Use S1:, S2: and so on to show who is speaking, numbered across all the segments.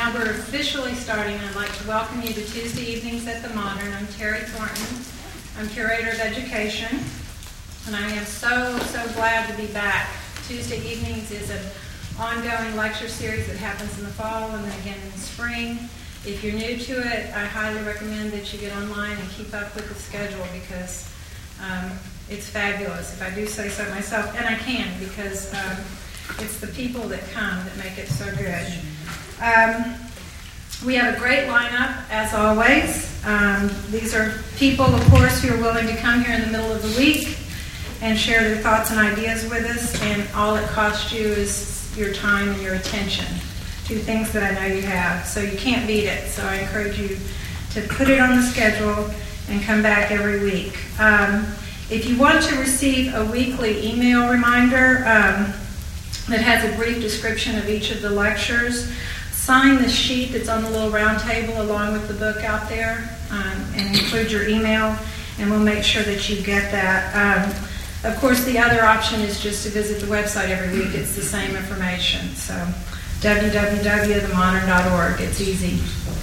S1: Now we're officially starting. I'd like to welcome you to Tuesday evenings at the Modern. I'm Terry Thornton. I'm Curator of Education, and I am so glad to be back. Tuesday evenings is an ongoing lecture series that happens in the fall and then again in the spring. If you're new to it, I highly recommend that you get online and keep up with the schedule because it's fabulous, if I do say so myself, and I can because it's the people that come that make it so good. We have a great lineup, as always. These are people, of course, who are willing to come here in the middle of the week and share their thoughts and ideas with us, and all it costs you is your time and your attention, two things that I know you have. So you can't beat it. So I encourage you to put it on the schedule and come back every week. If you want to receive a weekly email reminder that has a brief description of each of the lectures, sign the sheet that's on the little round table along with the book out there and include your email, and we'll make sure that you get that. Of course, the other option is just to visit the website every week. It's the same information. So www.themodern.org. It's easy.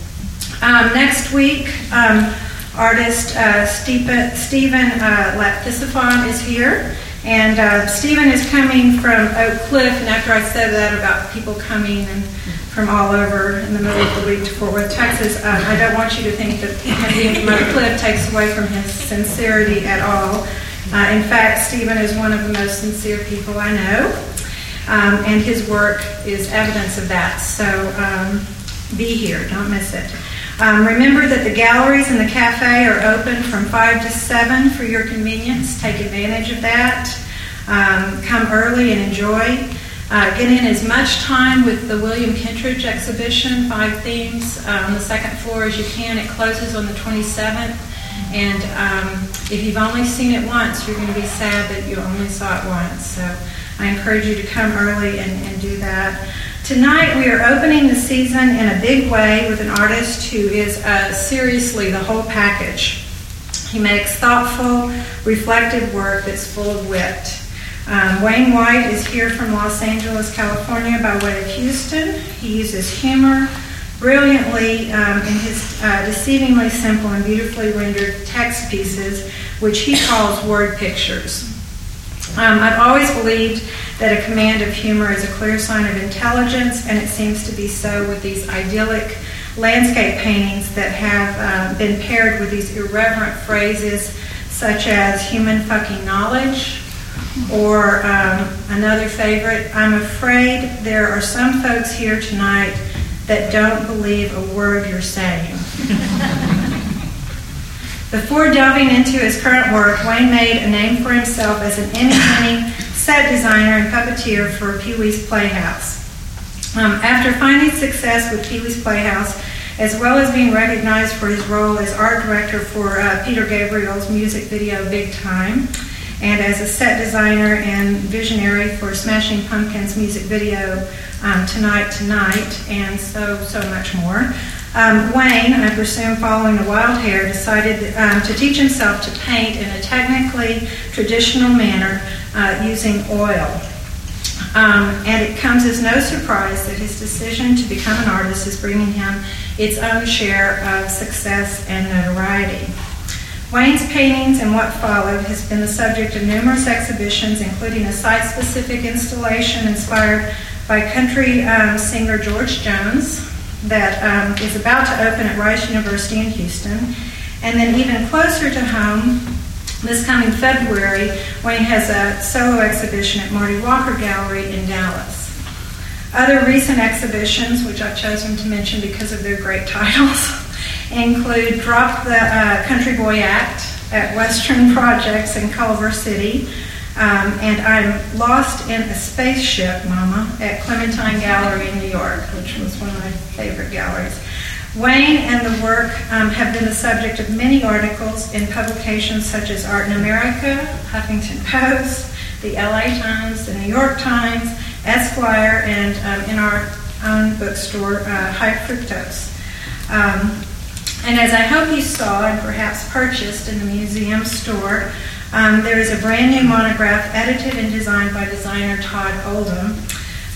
S1: Next week, artist Stephen Laptisifon is here. And Stephen is coming from Oak Cliff, and after I said that about people coming and from all over in the middle of the week to Fort Worth, Texas, I don't want you to think that him being from Oak Cliff takes away from his sincerity at all. In fact, Stephen is one of the most sincere people I know, and his work is evidence of that. So be here, don't miss it. Remember that the galleries and the cafe are open from 5 to 7 for your convenience. Take advantage of that. Come early and enjoy. Get in as much time with the William Kentridge exhibition, 5 themes, on the second floor as you can. It closes on the 27th. And if you've only seen it once, you're going to be sad that you only saw it once. So I encourage you to come early and do that. Tonight we are opening the season in a big way with an artist who is seriously the whole package. He makes thoughtful, reflective work that's full of wit. Wayne White is here from Los Angeles, California by way of Houston. He uses humor brilliantly in his deceivingly simple and beautifully rendered text pieces, which he calls word pictures. I've always believed that a command of humor is a clear sign of intelligence, and it seems to be so with these idyllic landscape paintings that have been paired with these irreverent phrases such as human fucking knowledge, or another favorite, I'm afraid there are some folks here tonight that don't believe a word you're saying. Before delving into his current work, Wayne made a name for himself as an entertaining set designer and puppeteer for Pee-wee's Playhouse. After finding success with Pee-wee's Playhouse, as well as being recognized for his role as art director for Peter Gabriel's music video Big Time, and as a set designer and visionary for Smashing Pumpkins' music video Tonight, and so much more, Wayne, I presume following the wild hair, decided to teach himself to paint in a technically traditional manner using oil. And it comes as no surprise that his decision to become an artist is bringing him its own share of success and notoriety. Wayne's paintings and what followed has been the subject of numerous exhibitions, including a site-specific installation inspired by country singer George Jones that is about to open at Rice University in Houston. And then even closer to home, this coming February, Wayne has a solo exhibition at Marty Walker Gallery in Dallas. Other recent exhibitions, which I've chosen to mention because of their great titles, include Drop the Country Boy Act at Western Projects in Culver City, and I'm Lost in a Spaceship, Mama, at Clementine Gallery in New York, which was one of my favorite galleries. Wayne and the work have been the subject of many articles in publications such as Art in America, Huffington Post, the LA Times, the New York Times, Esquire, and in our own bookstore, High Fructose. And as I hope you saw and perhaps purchased in the museum store, there is a brand new monograph edited and designed by designer Todd Oldham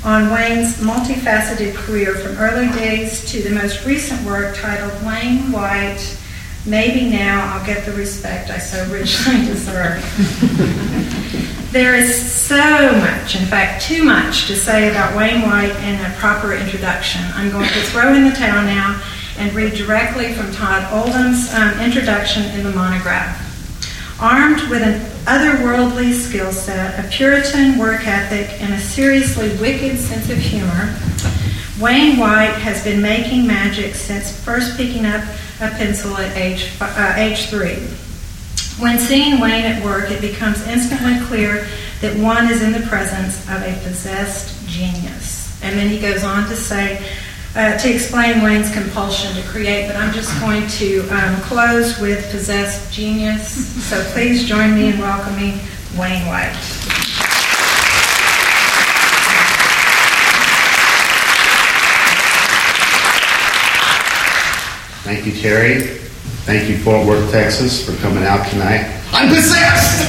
S1: on Wayne's multifaceted career from early days to the most recent work titled Wayne White, Maybe Now I'll Get the Respect I So Richly Deserve. There is so much, in fact, too much to say about Wayne White in a proper introduction. I'm going to throw in the towel now and read directly from Todd Oldham's introduction in the monograph. Armed with an otherworldly skill set, a Puritan work ethic, and a seriously wicked sense of humor, Wayne White has been making magic since first picking up a pencil at age 3. When seeing Wayne at work, it becomes instantly clear that one is in the presence of a possessed genius. And then he goes on to say, to explain Wayne's compulsion to create, but I'm just going to close with possessed genius. So please join me in welcoming Wayne White.
S2: Thank you, Terry. Thank you, Fort Worth, Texas, for coming out tonight. I'm possessed!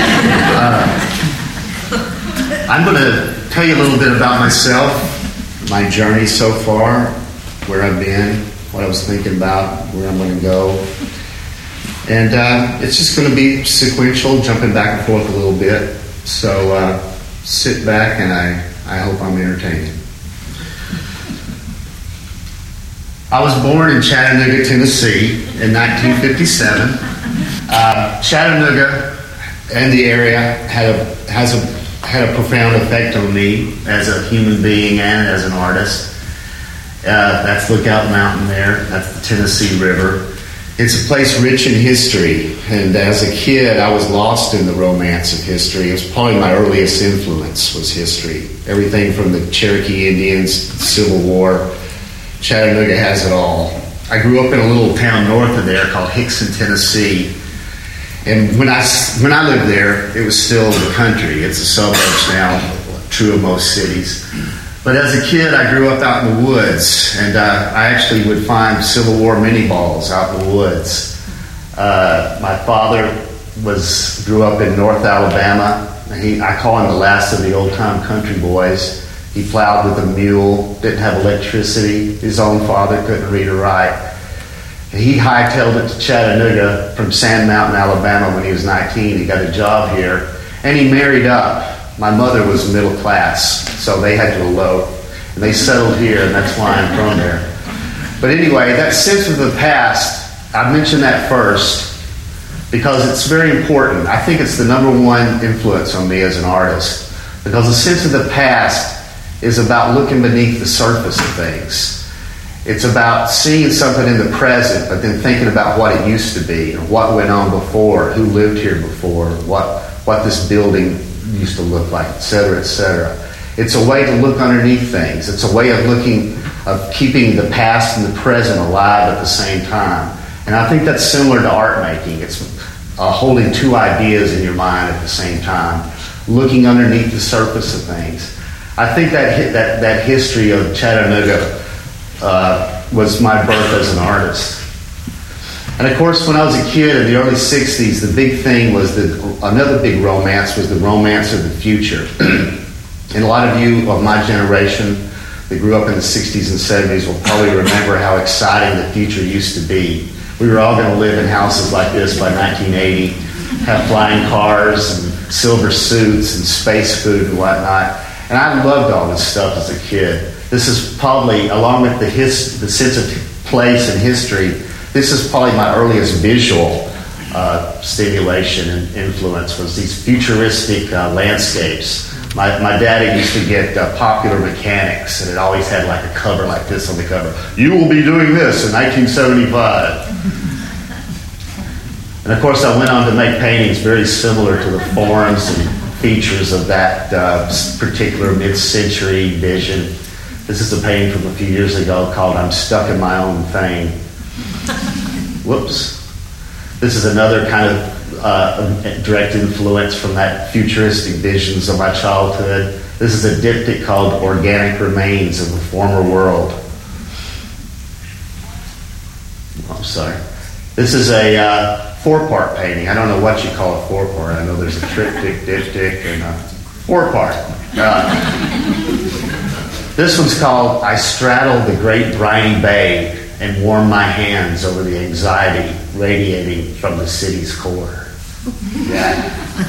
S2: I'm going to tell you a little bit about myself, my journey so far, where I've been, what I was thinking about, where I'm going to go. And it's just going to be sequential, jumping back and forth a little bit. So sit back, and I hope I'm entertaining. I was born in Chattanooga, Tennessee in 1957. Chattanooga and the area had a profound effect on me as a human being and as an artist. That's Lookout Mountain there. That's the Tennessee River. It's a place rich in history. And as a kid, I was lost in the romance of history. It was probably my earliest influence was history. Everything from the Cherokee Indians, Civil War. Chattanooga has it all. I grew up in a little town north of there called Hickson, Tennessee. And when I lived there, it was still the country. It's the suburbs now, true of most cities. But as a kid, I grew up out in the woods, and I actually would find Civil War mini balls out in the woods. My father grew up in North Alabama. I call him the last of the old-time country boys. He plowed with a mule, didn't have electricity. His own father couldn't read or write. He hightailed it to Chattanooga from Sand Mountain, Alabama when he was 19. He got a job here, and he married up. My mother was middle class, so they had to elope. And they settled here, and that's why I'm from there. But anyway, that sense of the past, I mentioned that first because it's very important. I think it's the number one influence on me as an artist. Because the sense of the past is about looking beneath the surface of things. It's about seeing something in the present, but then thinking about what it used to be, or what went on before, who lived here before, what this building used to look like, etc., etc. It's a way to look underneath things. It's a way of keeping the past and the present alive at the same time. And I think that's similar to art making. It's holding two ideas in your mind at the same time, looking underneath the surface of things. I think that history of Chattanooga was my birth as an artist. And of course, when I was a kid in the early 60s, the big thing was another big romance was the romance of the future. And a lot of you of my generation that grew up in the 60s and 70s will probably remember how exciting the future used to be. We were all going to live in houses like this by 1980, have flying cars and silver suits and space food and whatnot. And I loved all this stuff as a kid. This is probably, along with the sense of place and history, this is probably my earliest visual stimulation and influence was these futuristic landscapes. My daddy used to get Popular Mechanics, and it always had like a cover like this on the cover. You will be doing this in 1975. And of course, I went on to make paintings very similar to the forms and features of that particular mid-century vision. This is a painting from a few years ago called I'm Stuck in My Own Thing. Whoops. This is another kind of direct influence from that futuristic visions of my childhood. This is a diptych called Organic Remains of a Former World. I'm sorry. This is a four-part painting. I don't know what you call a four-part. I know there's a triptych, diptych, and a four-part. This one's called I Straddle the Great Briny Bay and Warm My Hands Over the Anxiety Radiating from the City's Core. Yeah.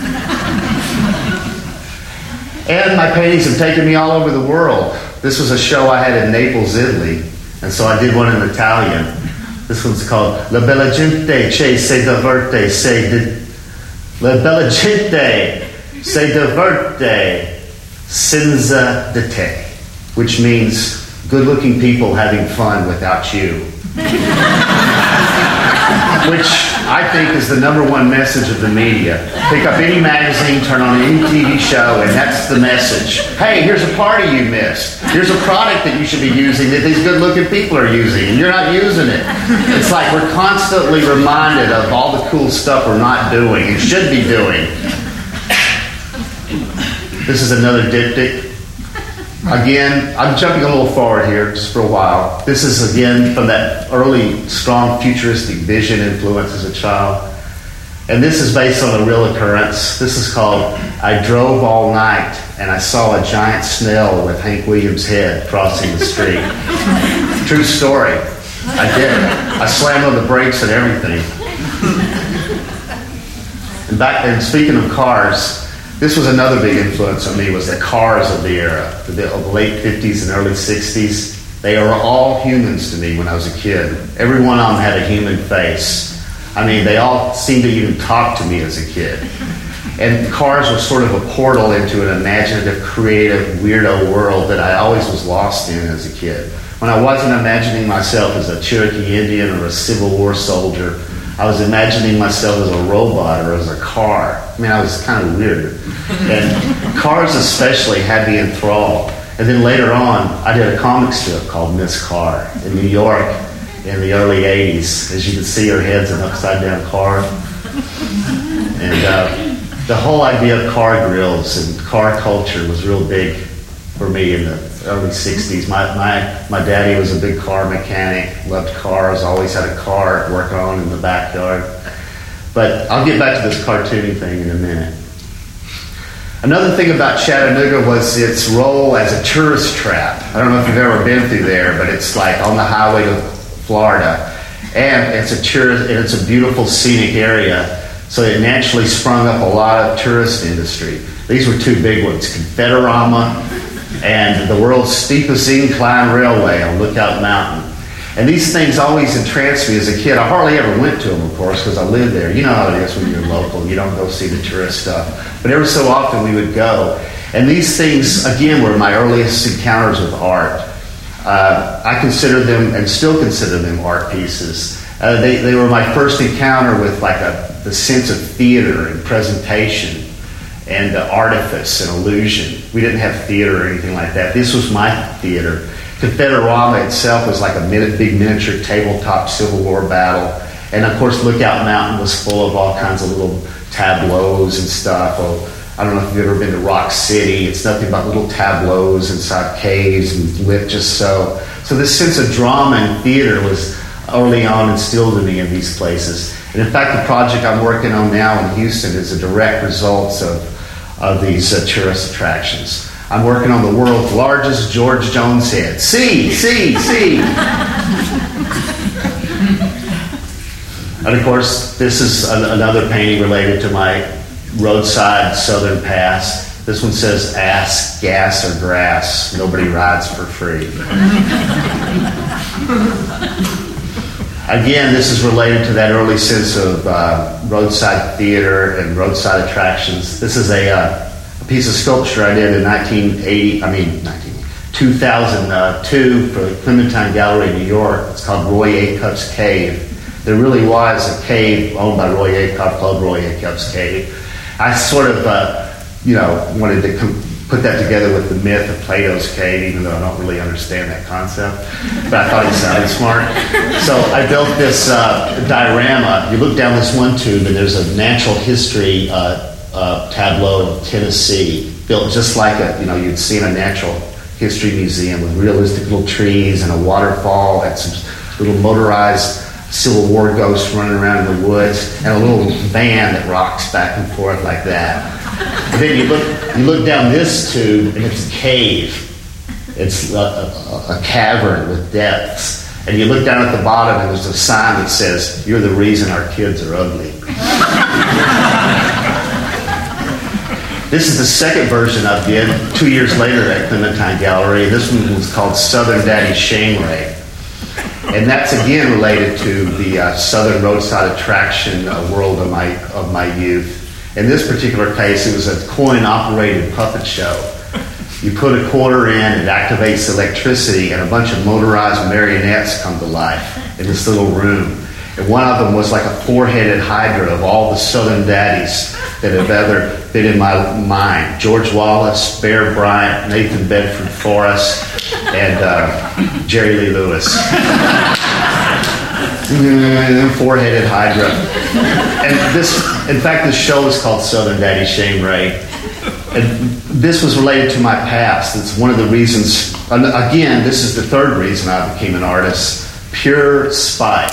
S2: And my paintings have taken me all over the world. This was a show I had in Naples, Italy, and so I did one in Italian. This one's called La Bella Gente che si diverte, La Bella Gente si diverte senza di te, which means good-looking people having fun without you. Which I think is the #1 message of the media. Pick up any magazine, turn on any TV show, and that's the message. Hey, here's a party you missed. Here's a product that you should be using that these good-looking people are using, and you're not using it. It's like we're constantly reminded of all the cool stuff we're not doing and should be doing. This is another diptych. Again, I'm jumping a little forward here just for a while. This is again from that early, strong, futuristic vision influence as a child. And this is based on a real occurrence. This is called I Drove All Night and I Saw a Giant Snail with Hank Williams' head crossing the street. True story. I did it. I slammed on the brakes and everything. And speaking of cars, this was another big influence on me, was the cars of the era, of the late 50s and early 60s. They are all humans to me when I was a kid. Every one of them had a human face. I mean, they all seemed to even talk to me as a kid. And cars were sort of a portal into an imaginative, creative, weirdo world that I always was lost in as a kid. When I wasn't imagining myself as a Cherokee Indian or a Civil War soldier, I was imagining myself as a robot or as a car. I mean, I was kind of weird. And cars especially had me enthralled. And then later on, I did a comic strip called Miss Car in New York in the early 80s. As you can see, her head's an upside-down car. And the whole idea of car grills and car culture was real big for me in the early 60s. My daddy was a big car mechanic, loved cars, always had a car to work on in the backyard. But I'll get back to this cartooning thing in a minute. Another thing about Chattanooga was its role as a tourist trap. I don't know if you've ever been through there, but it's like on the highway to Florida. And it's a beautiful scenic area, so it naturally sprung up a lot of tourist industry. These were two big ones, Confederama and the world's steepest incline railway on Lookout Mountain. And these things always entranced me as a kid. I hardly ever went to them, of course, because I lived there. You know how it is when you're local. You don't go see the tourist stuff. But every so often we would go. And these things, again, were my earliest encounters with art. I consider them, and still consider them, art pieces. They were my first encounter with the sense of theater and presentation and artifice and illusion. We didn't have theater or anything like that. This was my theater. Confederama itself was like a big miniature tabletop Civil War battle. And of course, Lookout Mountain was full of all kinds of little tableaus and stuff. Oh, I don't know if you've ever been to Rock City. It's nothing but little tableaus inside caves and lit just so. So this sense of drama and theater was early on instilled in me in these places. And in fact, the project I'm working on now in Houston is a direct result of these tourist attractions. I'm working on the world's largest George Jones head. See. And of course, this is another painting related to my roadside southern past. This one says, ass, gas, or grass. Nobody rides for free. Again, this is related to that early sense of roadside theater and roadside attractions. This is a piece of sculpture I did in 2002 for the Clementine Gallery in New York. It's called Roy Acuff's Cave. There really was a cave owned by Roy Acuff called Roy Acuff's Cave. I sort of, wanted to put that together with the myth of Plato's cave, even though I don't really understand that concept. But I thought he sounded smart. So I built this diorama. You look down this one tube, and there's a natural history tableau of Tennessee, built just like you'd see in a natural history museum with realistic little trees and a waterfall and some little motorized Civil War ghosts running around in the woods and a little van that rocks back and forth like that. And then you look down this tube and it's a cave. It's a cavern with depths. And you look down at the bottom and there's a sign that says, "You're the reason our kids are ugly." This is the second version I did 2 years later at Clementine Gallery. This one was called Southern Daddy Shame Ray. And that's again related to the Southern Roadside Attraction world of my youth. In this particular case, it was a coin-operated puppet show. You put a quarter in, it activates electricity, and a bunch of motorized marionettes come to life in this little room. And one of them was like a four-headed hydra of all the Southern daddies that have ever been in my mind. George Wallace, Bear Bryant, Nathan Bedford Forrest, and Jerry Lee Lewis. Four-headed hydra. And in fact, this show is called Southern Daddy Shame Ray. And this was related to my past. It's one of the reasons, again, this is the third reason I became an artist. Pure spite.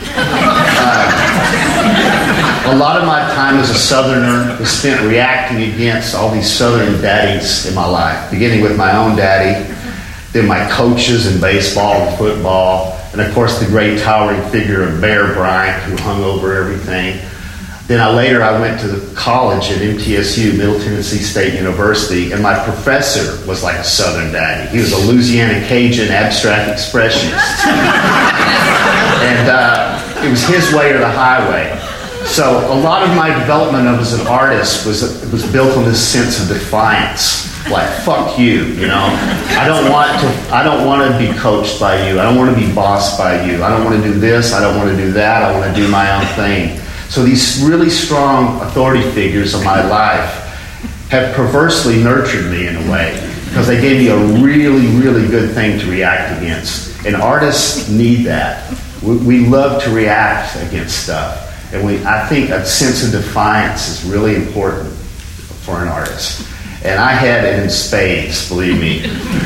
S2: A lot of my time as a Southerner was spent reacting against all these Southern daddies in my life, beginning with my own daddy, then my coaches in baseball and football, and of course the great towering figure of Bear Bryant, who hung over everything. Then later I went to college at MTSU, Middle Tennessee State University, and my professor was like a Southern daddy. He was a Louisiana Cajun abstract expressionist. And it was his way or the highway. So a lot of my development as an artist was built on this sense of defiance. Like, fuck you, you know. I don't want to be coached by you. I don't want to be bossed by you. I don't want to do this. I don't want to do that. I want to do my own thing. So these really strong authority figures of my life have perversely nurtured me in a way, because they gave me a really, really good thing to react against. And artists need that. We love to react against stuff. And I think a sense of defiance is really important for an artist. And I had it in spades, believe me.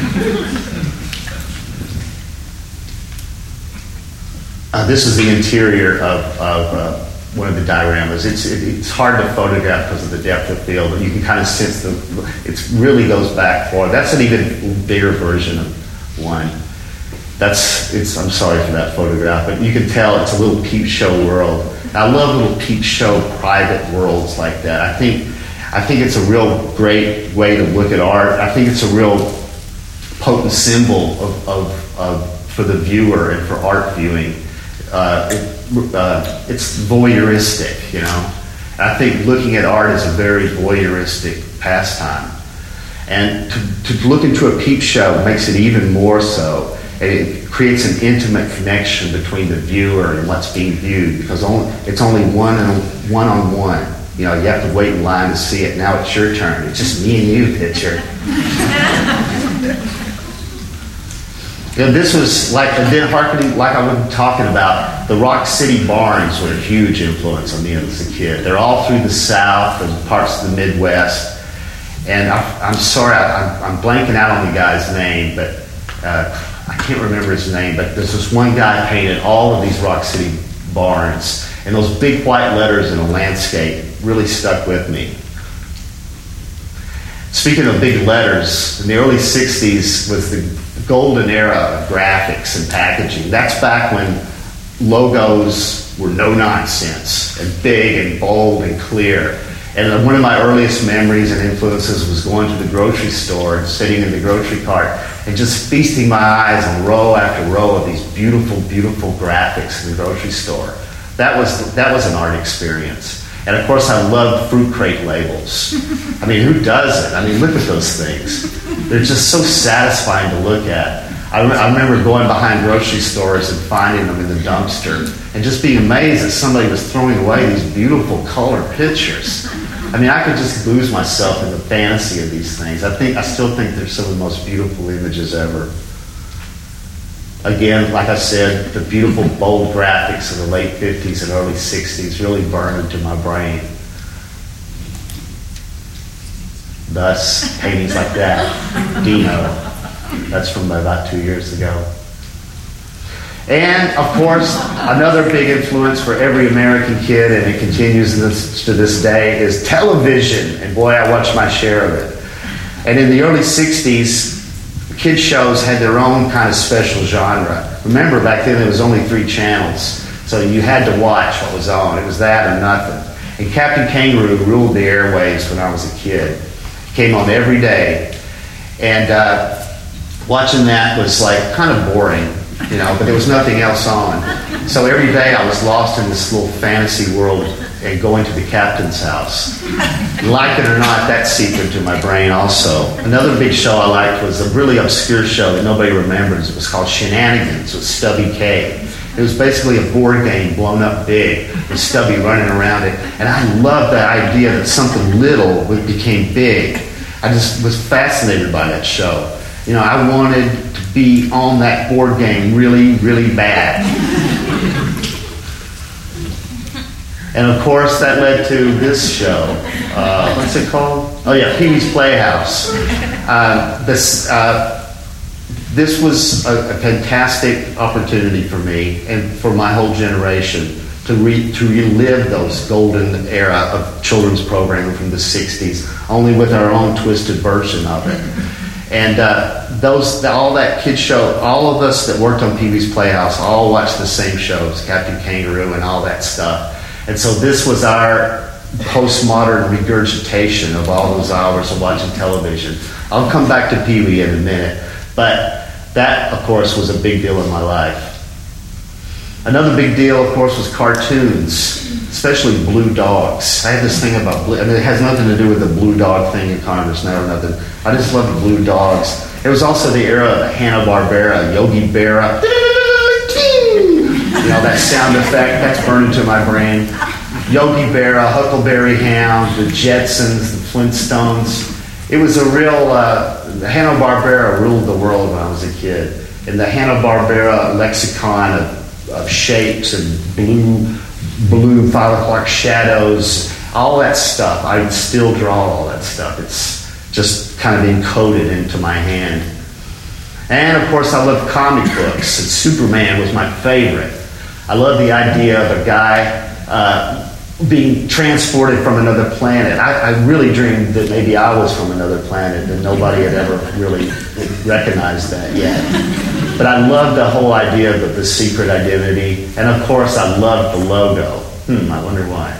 S2: This is the interior of one of the dioramas. It's hard to photograph because of the depth of field, but you can kind of sense it really goes back forward. That's an even bigger version of one. I'm sorry for that photograph, but you can tell it's a little peep show world. I love little peep show private worlds like that. I think it's a real great way to look at art. I think it's a real potent symbol for the viewer and for art viewing. It's voyeuristic, you know. I think looking at art is a very voyeuristic pastime. And to look into a peep show makes it even more so. And it creates an intimate connection between the viewer and what's being viewed, because it's only one-on-one. You know, you have to wait in line to see it. Now it's your turn. It's just me and you, picture. This was like I was talking about. The Rock City Barns were a huge influence on me as a kid. They're all through the South and parts of the Midwest. And I'm sorry, I'm blanking out on the guy's name, but I can't remember his name. But there's this one guy painted all of these Rock City barns, and those big white letters in a landscape really stuck with me. Speaking of big letters, in the early 60s was the golden era of graphics and packaging. That's back when logos were no nonsense and big and bold and clear. And one of my earliest memories and influences was going to the grocery store and sitting in the grocery cart and just feasting my eyes on row after row of these beautiful, beautiful graphics in the grocery store. That was an art experience. And of course, I loved fruit crate labels. I mean, who doesn't? I mean, look at those things. They're just so satisfying to look at. I remember going behind grocery stores and finding them in the dumpster and just being amazed that somebody was throwing away these beautiful color pictures. I mean, I could just lose myself in the fantasy of these things. I still think they're some of the most beautiful images ever. Again, like I said, the beautiful, bold graphics of the late 50s and early 60s really burned into my brain. Thus, paintings like that, Dino, that's from about 2 years ago. And, of course, another big influence for every American kid, and it continues to this day, is television. And boy, I watched my share of it. And in the early 60s, kids shows had their own kind of special genre. Remember, back then there was only 3 channels, so you had to watch what was on. It was that or nothing. And Captain Kangaroo ruled the airwaves when I was a kid. It came on every day. And watching that was like kind of boring, you know, but there was nothing else on. So every day I was lost in this little fantasy world and going to the captain's house. Like it or not, that seeped into my brain also. Another big show I liked was a really obscure show that nobody remembers. It was called Shenanigans with Stubby K. It was basically a board game blown up big with Stubby running around it. And I loved that idea that something little became big. I just was fascinated by that show. You know, I wanted to be on that board game really, really bad. And of course, that led to this show. What's it called? Oh yeah, Pee-wee's Playhouse. This was a fantastic opportunity for me and for my whole generation to relive those golden era of children's programming from the 60s, only with our own twisted version of it. And all that kid show, all of us that worked on Pee-wee's Playhouse all watched the same shows, Captain Kangaroo and all that stuff. And so this was our postmodern regurgitation of all those hours of watching television. I'll come back to Pee-wee in a minute, but that, of course, was a big deal in my life. Another big deal, of course, was cartoons, especially Blue Dogs. I had this thing about blue. I mean, it has nothing to do with the Blue Dog thing in Congress now or nothing. I just loved the Blue Dogs. It was also the era of Hanna-Barbera, Yogi Berra. You know, that sound effect, that's burned into my brain. Yogi Berra, Huckleberry Hound, the Jetsons, the Flintstones. It was a real, Hanna-Barbera ruled the world when I was a kid. And the Hanna-Barbera lexicon of shapes and blue 5 o'clock shadows, all that stuff. I would still draw all that stuff. It's just kind of encoded into my hand. And of course I loved comic books, and Superman was my favorite. I love the idea of a guy being transported from another planet. I really dreamed that maybe I was from another planet, and nobody had ever really recognized that yet. But I loved the whole idea of the secret identity, and of course I loved the logo. I wonder why.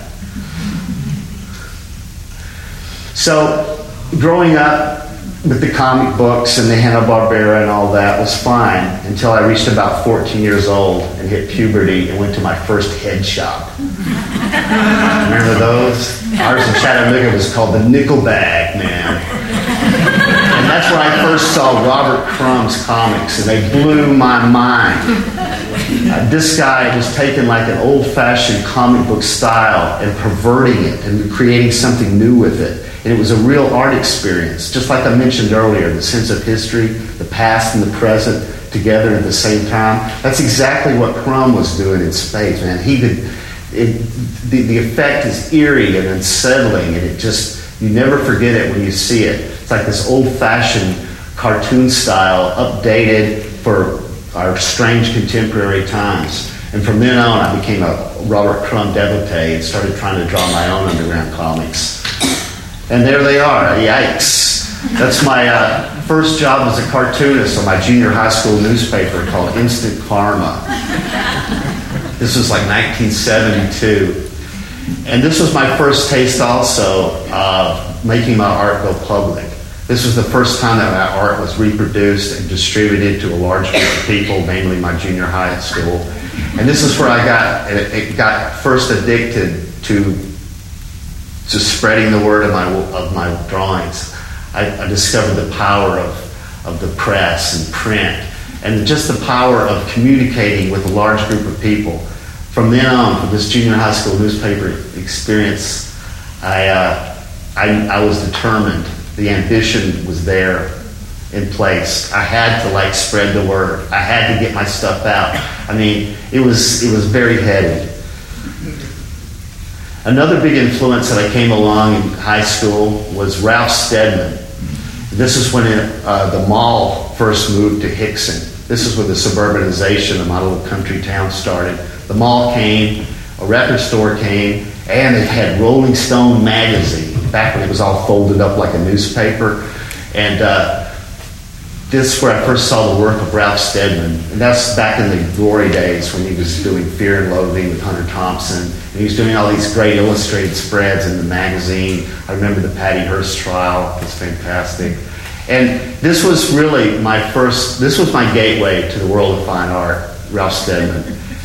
S2: So, growing up with the comic books and the Hanna-Barbera and all that was fine until I reached about 14 years old and hit puberty and went to my first head shop. Remember those? Ours in Chattanooga was called the Nickel Bag Man. And that's where I first saw Robert Crumb's comics, and they blew my mind. This guy was taking like an old-fashioned comic book style and perverting it and creating something new with it. And it was a real art experience. Just like I mentioned earlier, the sense of history, the past and the present together at the same time. That's exactly what Crumb was doing in space, man. The effect is eerie and unsettling, and it just, you never forget it when you see it. It's like this old-fashioned cartoon style updated for our strange contemporary times. And from then on, I became a Robert Crumb devotee and started trying to draw my own underground comics. And there they are, yikes. That's my first job as a cartoonist on my junior high school newspaper called Instant Karma. This was like 1972. And this was my first taste also of making my art go public. This was the first time that my art was reproduced and distributed to a large group of people, mainly my junior high school. And this is where I got first addicted to spreading the word of my drawings. I discovered the power of the press and print, and just the power of communicating with a large group of people. From then on, from this junior high school newspaper experience, I was determined. The ambition was there in place. I had to spread the word. I had to get my stuff out. I mean, it was very heady. Another big influence that I came along in high school was Ralph Steadman. This is when the mall first moved to Hickson. This is when the suburbanization of my little country town started. The mall came, a record store came, and it had Rolling Stone magazine, back when it was all folded up like a newspaper. And this where I first saw the work of Ralph Steadman, and that's back in the glory days when he was doing Fear and Loathing with Hunter Thompson, and he was doing all these great illustrated spreads in the magazine. I remember the Patty Hearst trial; it was fantastic. And this was really this was my gateway to the world of fine art, Ralph Steadman.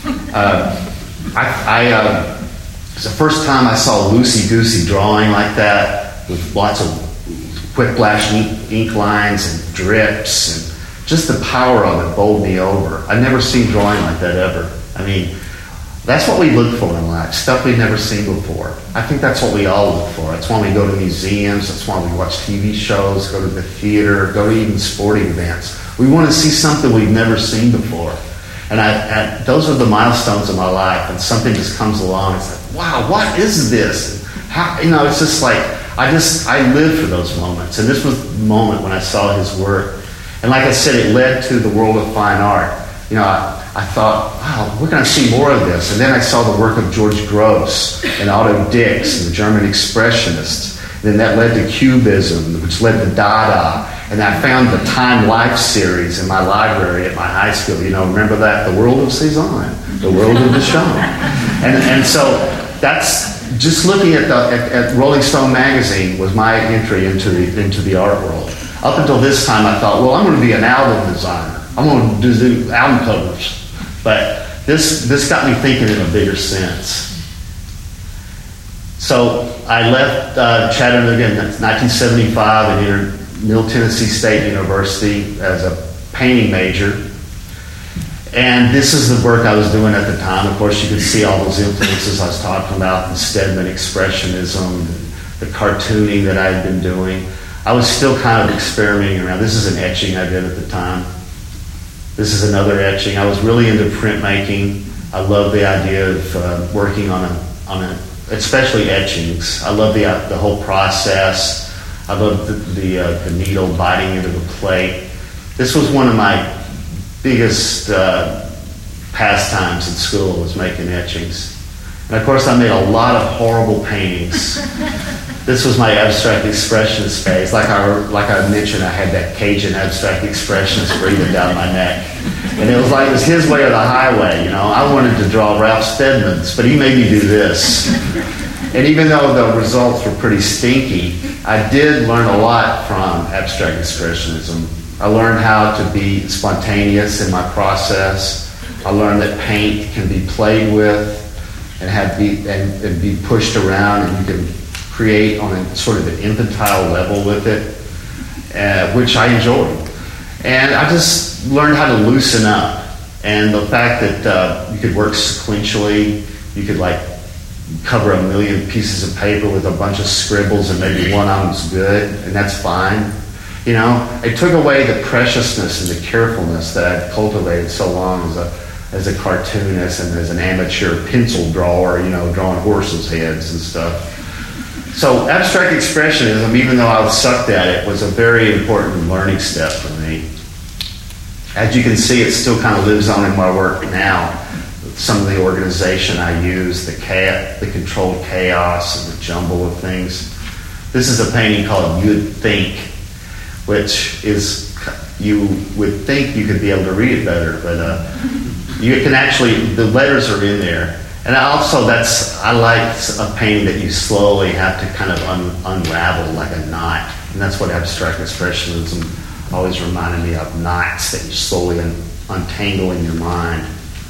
S2: It was the first time I saw loosey-goosey drawing like that, with lots of quick-flash ink lines and drips, and just the power of it bowled me over. I've never seen drawing like that ever. I mean, that's what we look for in life, stuff we've never seen before. I think that's what we all look for. That's why we go to museums, that's why we watch TV shows, go to the theater, go to even sporting events. We want to see something we've never seen before. And those are the milestones of my life, and something just comes along, it's like, wow, what is this? How, it's just like, I live for those moments. And this was the moment when I saw his work. And like I said, it led to the world of fine art. I thought, wow, we're going to see more of this. And then I saw the work of George Gross and Otto Dix and the German Expressionists. And then that led to Cubism, which led to Dada. And I found the Time Life series in my library at my high school. Remember that? The World of Cezanne, The World of Duchamp. And so that's just looking at Rolling Stone magazine was my entry into the art world. Up until this time, I thought, well, I'm going to be an album designer. I'm going to do album covers. But this got me thinking in a bigger sense. So I left Chattanooga in 1975 and entered Middle Tennessee State University as a painting major. And this is the work I was doing at the time. Of course, you could see all those influences I was talking about, the Steadman Expressionism, the cartooning that I had been doing. I was still kind of experimenting around. This is an etching I did at the time. This is another etching. I was really into printmaking. I love the idea of working on especially etchings. I love the whole process. I love the needle biting into the plate. This was one of my biggest pastimes in school, was making etchings. And of course I made a lot of horrible paintings. This was my abstract expressionist phase. Like I mentioned, I had that Cajun abstract expressionist breathing down my neck. And it was his way or the highway, I wanted to draw Ralph Steadman's, but he made me do this. And even though the results were pretty stinky, I did learn a lot from abstract expressionism. I learned how to be spontaneous in my process. I learned that paint can be played with and be pushed around, and you can create on a sort of an infantile level with it, which I enjoyed. And I just learned how to loosen up. And the fact that you could work sequentially, you could cover 1 million pieces of paper with a bunch of scribbles and maybe one of them's good, and that's fine. It took away the preciousness and the carefulness that I'd cultivated so long as a cartoonist and as an amateur pencil drawer, drawing horses' heads and stuff. So abstract expressionism, even though I was sucked at it, was a very important learning step for me. As you can see, it still kind of lives on in my work now. Some of the organization I use, the controlled chaos and the jumble of things. This is a painting called You'd Think, which is, you would think you could be able to read it better, but you can actually, the letters are in there. And also I like a painting that you slowly have to kind of unravel like a knot. And that's what abstract expressionism always reminded me of, knots that you slowly untangle in your mind.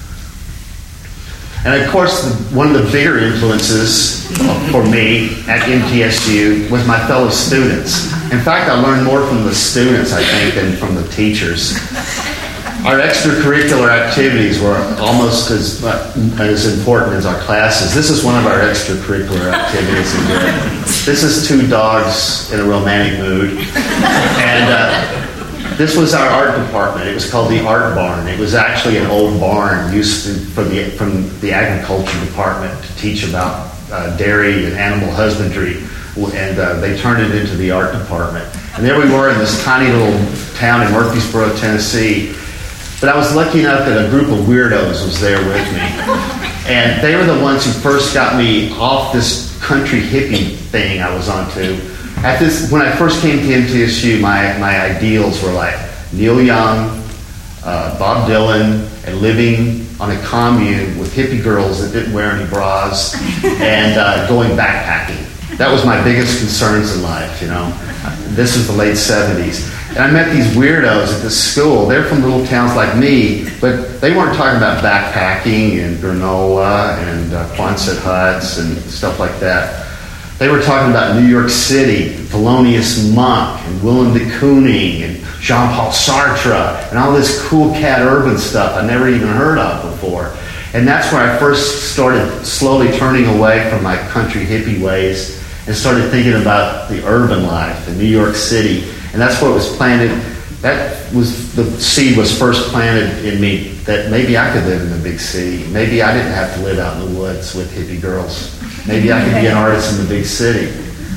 S2: And of course, one of the bigger influences for me at MTSU was my fellow students. In fact, I learned more from the students, I think, than from the teachers. Our extracurricular activities were almost as important as our classes. This is one of our extracurricular activities. This is two dogs in a romantic mood. And this was our art department. It was called the Art Barn. It was actually an old barn used from the agriculture department to teach about dairy and animal husbandry. And they turned it into the art department. And there we were in this tiny little town in Murfreesboro, Tennessee. But I was lucky enough that a group of weirdos was there with me. And they were the ones who first got me off this country hippie thing I was onto. When I first came to MTSU, my ideals were Neil Young, Bob Dylan, and living on a commune with hippie girls that didn't wear any bras and going backpacking. That was my biggest concerns in life, you know. This was the late 70s. And I met these weirdos at this school. They're from little towns like me, but they weren't talking about backpacking and granola and Quonset huts and stuff like that. They were talking about New York City, Thelonious Monk, and Willem de Kooning, and Jean-Paul Sartre, and all this cool cat urban stuff I never even heard of before. And that's where I first started slowly turning away from my country hippie ways and started thinking about the urban life in New York City. And that's what was planted. The seed was first planted in me that maybe I could live in the big city. Maybe I didn't have to live out in the woods with hippie girls. Maybe I could be an artist in the big city.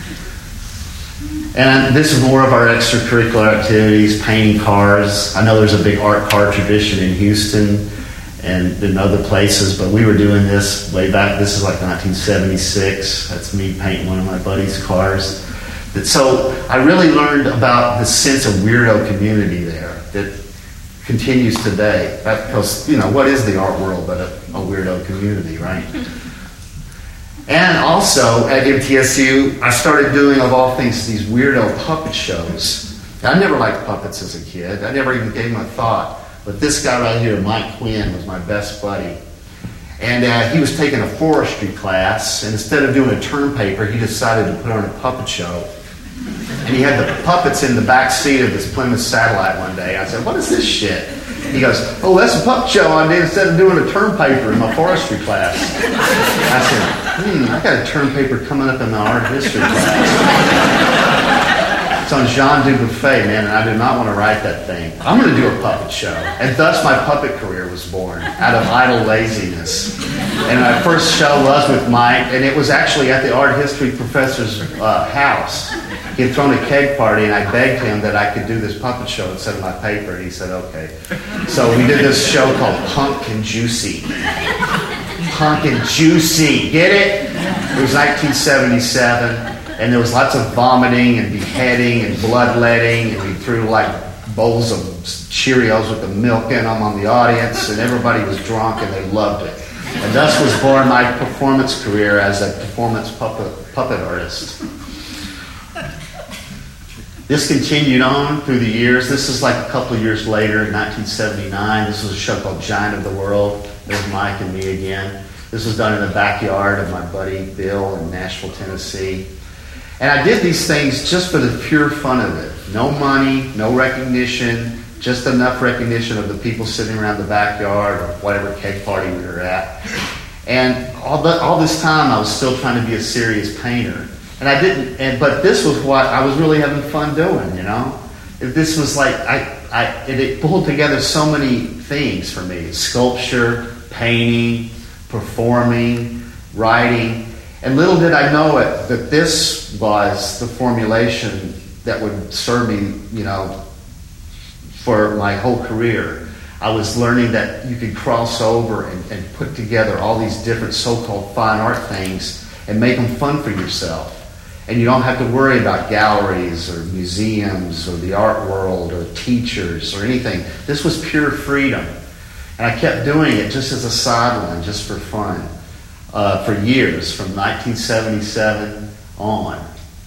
S2: And this is more of our extracurricular activities, painting cars. I know there's a big art car tradition in Houston and in other places, but we were doing this way back. This is like 1976. That's me painting one of my buddy's cars. So I really learned about the sense of weirdo community there that continues today. Because, you know, what is the art world but a weirdo community, right? And also at MTSU, I started doing, of all things, these weirdo puppet shows. I never liked puppets as a kid. I never even gave them a thought. But this guy right here, Mike Quinn, was my best buddy. And he was taking a forestry class, and instead of doing a term paper, he decided to put on a puppet show. And he had the puppets in the back seat of this Plymouth Satellite one day. I said, "What is this shit?" He goes, "Oh, that's a puppet show I did instead of doing a term paper in my forestry class." I said, I got a term paper coming up in my art history class. It's on Jean Dubuffet, man, and I do not want to write that thing. I'm going to do a puppet show. And thus my puppet career was born, out of idle laziness. And my first show was with Mike, and it was actually at the art history professor's house. He had thrown a keg party, and I begged him that I could do this puppet show instead of my paper, and he said, okay. So we did this show called Punk and Juicy. Punk and Juicy. Get it? It was 1977. And there was lots of vomiting and beheading and bloodletting, and we threw like bowls of Cheerios with the milk in them on the audience, and everybody was drunk and they loved it. And thus was born my performance career as a performance puppet artist. This continued on through the years. This is like a couple of years later, in 1979. This was a show called Giant of the World. There's Mike and me again. This was done in the backyard of my buddy Bill in Nashville, Tennessee. And I did these things just for the pure fun of it. No money, no recognition, just enough recognition of the people sitting around the backyard or whatever keg party we were at. And all this time I was still trying to be a serious painter. And I didn't, but this was what I was really having fun doing, you know? This was like, it pulled together so many things for me. Sculpture, painting, performing, writing. And little did I know it, that this was the formulation that would serve me, you know, for my whole career. I was learning that you could cross over and put together all these different so-called fine art things and make them fun for yourself. And you don't have to worry about galleries or museums or the art world or teachers or anything. This was pure freedom. And I kept doing it just as a sideline, just for fun. For years, from 1977 on.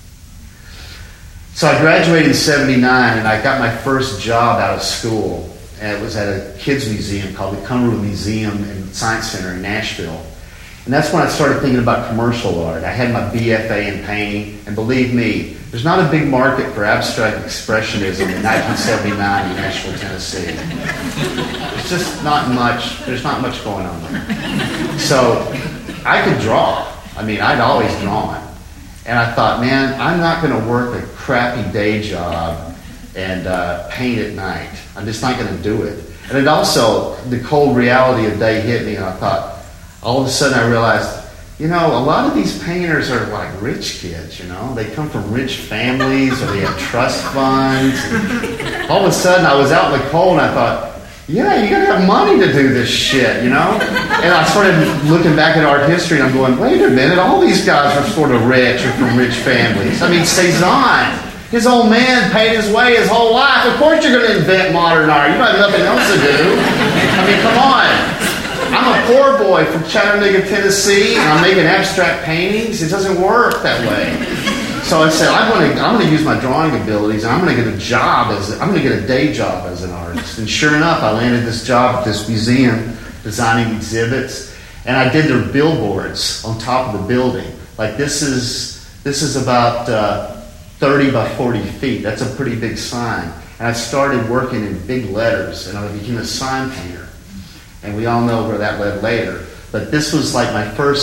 S2: So I graduated in 79, and I got my first job out of school. And it was at a kids museum called the Conroe Museum and Science Center in Nashville. And that's when I started thinking about commercial art. I had my BFA in painting, and believe me, there's not a big market for abstract expressionism in 1979 in Nashville, Tennessee. It's just not much. There's not much going on there. So I could draw. I mean, I'd always drawn. And I thought, man, I'm not going to work a crappy day job and paint at night. I'm just not going to do it. And it also, the cold reality of the day hit me, and I thought, all of a sudden I realized, you know, a lot of these painters are like rich kids, you know. They come from rich families, or they have trust funds. And all of a sudden I was out in the cold, and I thought, yeah, you got to have money to do this shit, you know? And I started looking back at art history, and I'm going, wait a minute, all these guys are sort of rich or from rich families. I mean, Cezanne, His old man paid his way his whole life. Of course you're going to invent modern art. You don't have nothing else to do. I mean, come on. I'm a poor boy from Chattanooga, Tennessee, and I'm making abstract paintings. It doesn't work that way. So I said, I'm going to use my drawing abilities, and I'm going to get a day job as an artist. And sure enough, I landed this job at this museum designing exhibits, and I did their billboards on top of the building. Like this is about 30 by 40 feet. That's a pretty big sign. And I started working in big letters, and I became a sign painter. And we all know where that led later. But this was like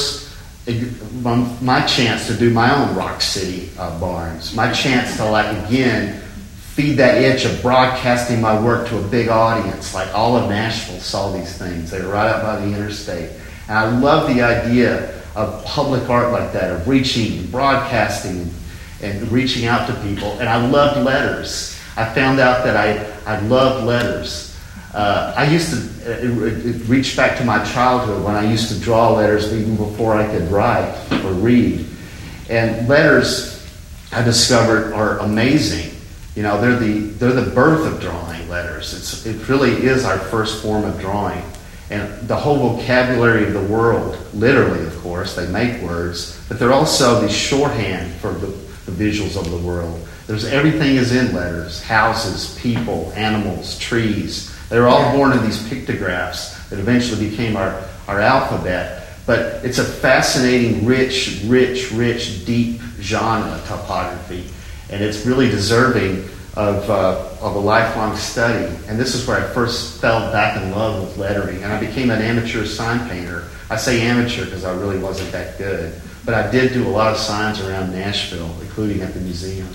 S2: my chance to do my own Rock City barns. My chance to, again, feed that itch of broadcasting my work to a big audience. Like all of Nashville saw these things. They were right up by the interstate. And I love the idea of public art like that, of reaching and broadcasting and reaching out to people. And I loved letters. I found out that I loved letters. I used to reach back to my childhood when I used to draw letters even before I could write or read. And letters, I discovered, are amazing. You know, they're the birth of drawing, letters. It really is our first form of drawing. And the whole vocabulary of the world, literally, of course, they make words, but they're also the shorthand for the visuals of the world. Everything is in letters: houses, people, animals, trees. They were all born in these pictographs that eventually became our alphabet. But it's a fascinating, rich, deep genre topography. And it's really deserving of a lifelong study. And this is where I first fell back in love with lettering. And I became an amateur sign painter. I say amateur because I really wasn't that good. But I did do a lot of signs around Nashville, including at the museum.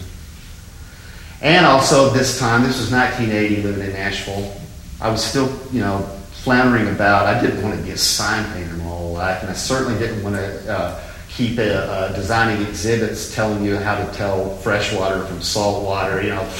S2: And also this was 1980, living in Nashville. I was still, floundering about. I didn't want to be a sign painter my whole life, and I certainly didn't want to keep designing exhibits telling you how to tell fresh water from salt water.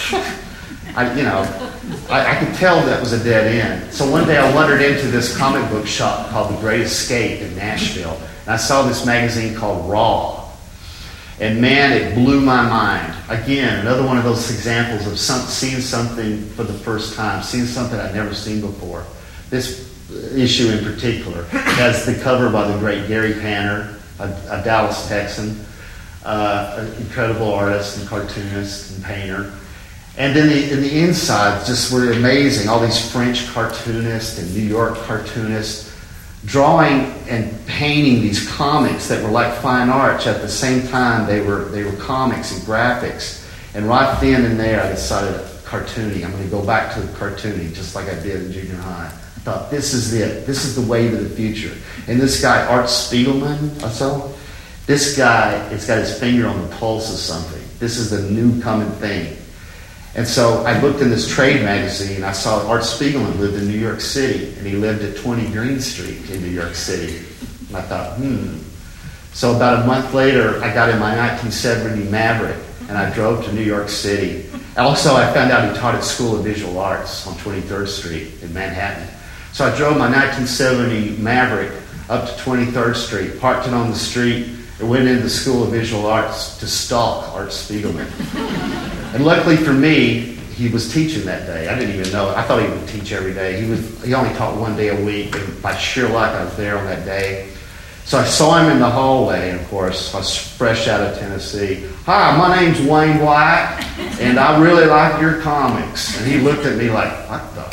S2: I could tell that was a dead end. So one day I wandered into this comic book shop called The Great Escape in Nashville, and I saw this magazine called Raw. And man, it blew my mind. Again, another one of those examples of seeing something for the first time, seeing something I'd never seen before. This issue in particular has the cover by the great Gary Panter, a Dallas Texan, an incredible artist and cartoonist and painter. And then in the inside, just were amazing. All these French cartoonists and New York cartoonists drawing and painting these comics that were like fine arts. At the same time, they were comics and graphics. And right then and there, I decided cartooning. I'm going to go back to cartooning, just like I did in junior high. I thought, this is it. This is the wave of the future. And this guy, Art Spiegelman, this guy has got his finger on the pulse of something. This is the new coming thing. And so I looked in this trade magazine. I saw Art Spiegelman lived in New York City, and he lived at 20 Green Street in New York City. And I thought, So about a month later, I got in my 1970 Maverick, and I drove to New York City. Also, I found out he taught at School of Visual Arts on 23rd Street in Manhattan. So I drove my 1970 Maverick up to 23rd Street, parked it on the street, and went into the School of Visual Arts to stalk Art Spiegelman. And luckily for me, he was teaching that day. I didn't even know. I thought he would teach every day. He only taught one day a week, and by sheer luck, I was there on that day. So I saw him in the hallway, and of course, I was fresh out of Tennessee. Hi, my name's Wayne Black, and I really like your comics. And he looked at me like, what the?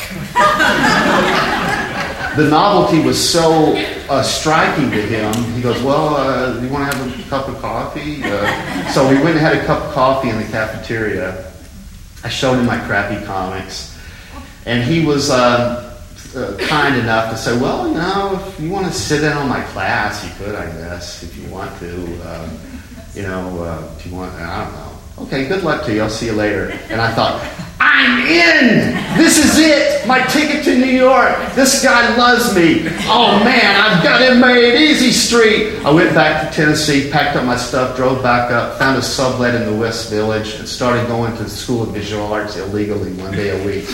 S2: The novelty was so striking to him. He goes, well, you want to have a cup of coffee? So we went and had a cup of coffee in the cafeteria. I showed him my crappy comics. And he was kind enough to say, well, if you want to sit in on my class, you could, I guess, if you want to. If you want, I don't know. Okay, good luck to you. I'll see you later. And I thought, I'm in! This is it! My ticket to New York! This guy loves me! Oh man, I've got it made! Easy Street! I went back to Tennessee, packed up my stuff, drove back up, found a sublet in the West Village, and started going to the School of Visual Arts illegally one day a week.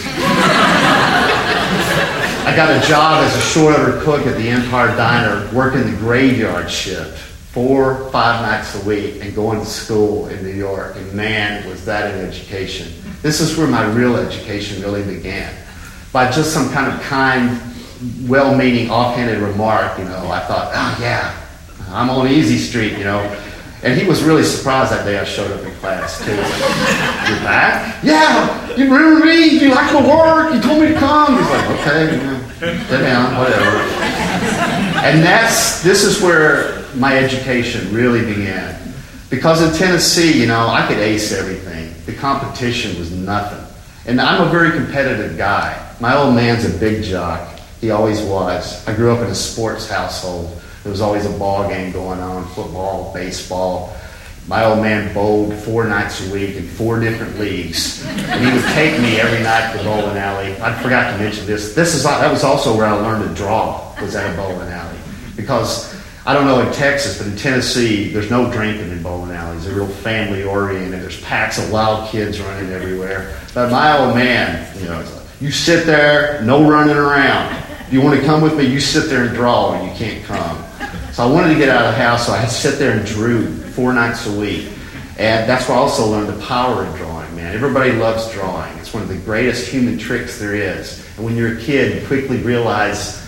S2: I got a job as a short order cook at the Empire Diner, working the graveyard shift. 4, 5 nights a week and going to school in New York. And man, was that an education. This is where my real education really began. By just some kind of kind, well-meaning, offhanded remark, I thought, oh yeah, I'm on Easy Street, And he was really surprised that day I showed up in class, too. You're back? Yeah! You remember me? You like my work? You told me to come? He's like, okay, sit down, whatever. And this is where my education really began. Because in Tennessee, I could ace everything. The competition was nothing. And I'm a very competitive guy. My old man's a big jock. He always was. I grew up in a sports household. There was always a ball game going on, football, baseball. My old man bowled 4 nights a week in 4 different leagues. And he would take me every night to the bowling alley. I forgot to mention this. That was also where I learned to draw, was at a bowling alley. Because, I don't know in Texas, but in Tennessee, there's no drinking in bowling alleys. They're real family-oriented. There's packs of wild kids running everywhere. But my old man, it's like, you sit there, no running around. If you want to come with me, you sit there and draw, and you can't come. So I wanted to get out of the house, so I had to sit there and drew 4 nights a week. And that's where I also learned the power of drawing, man. Everybody loves drawing. It's one of the greatest human tricks there is. And when you're a kid, you quickly realize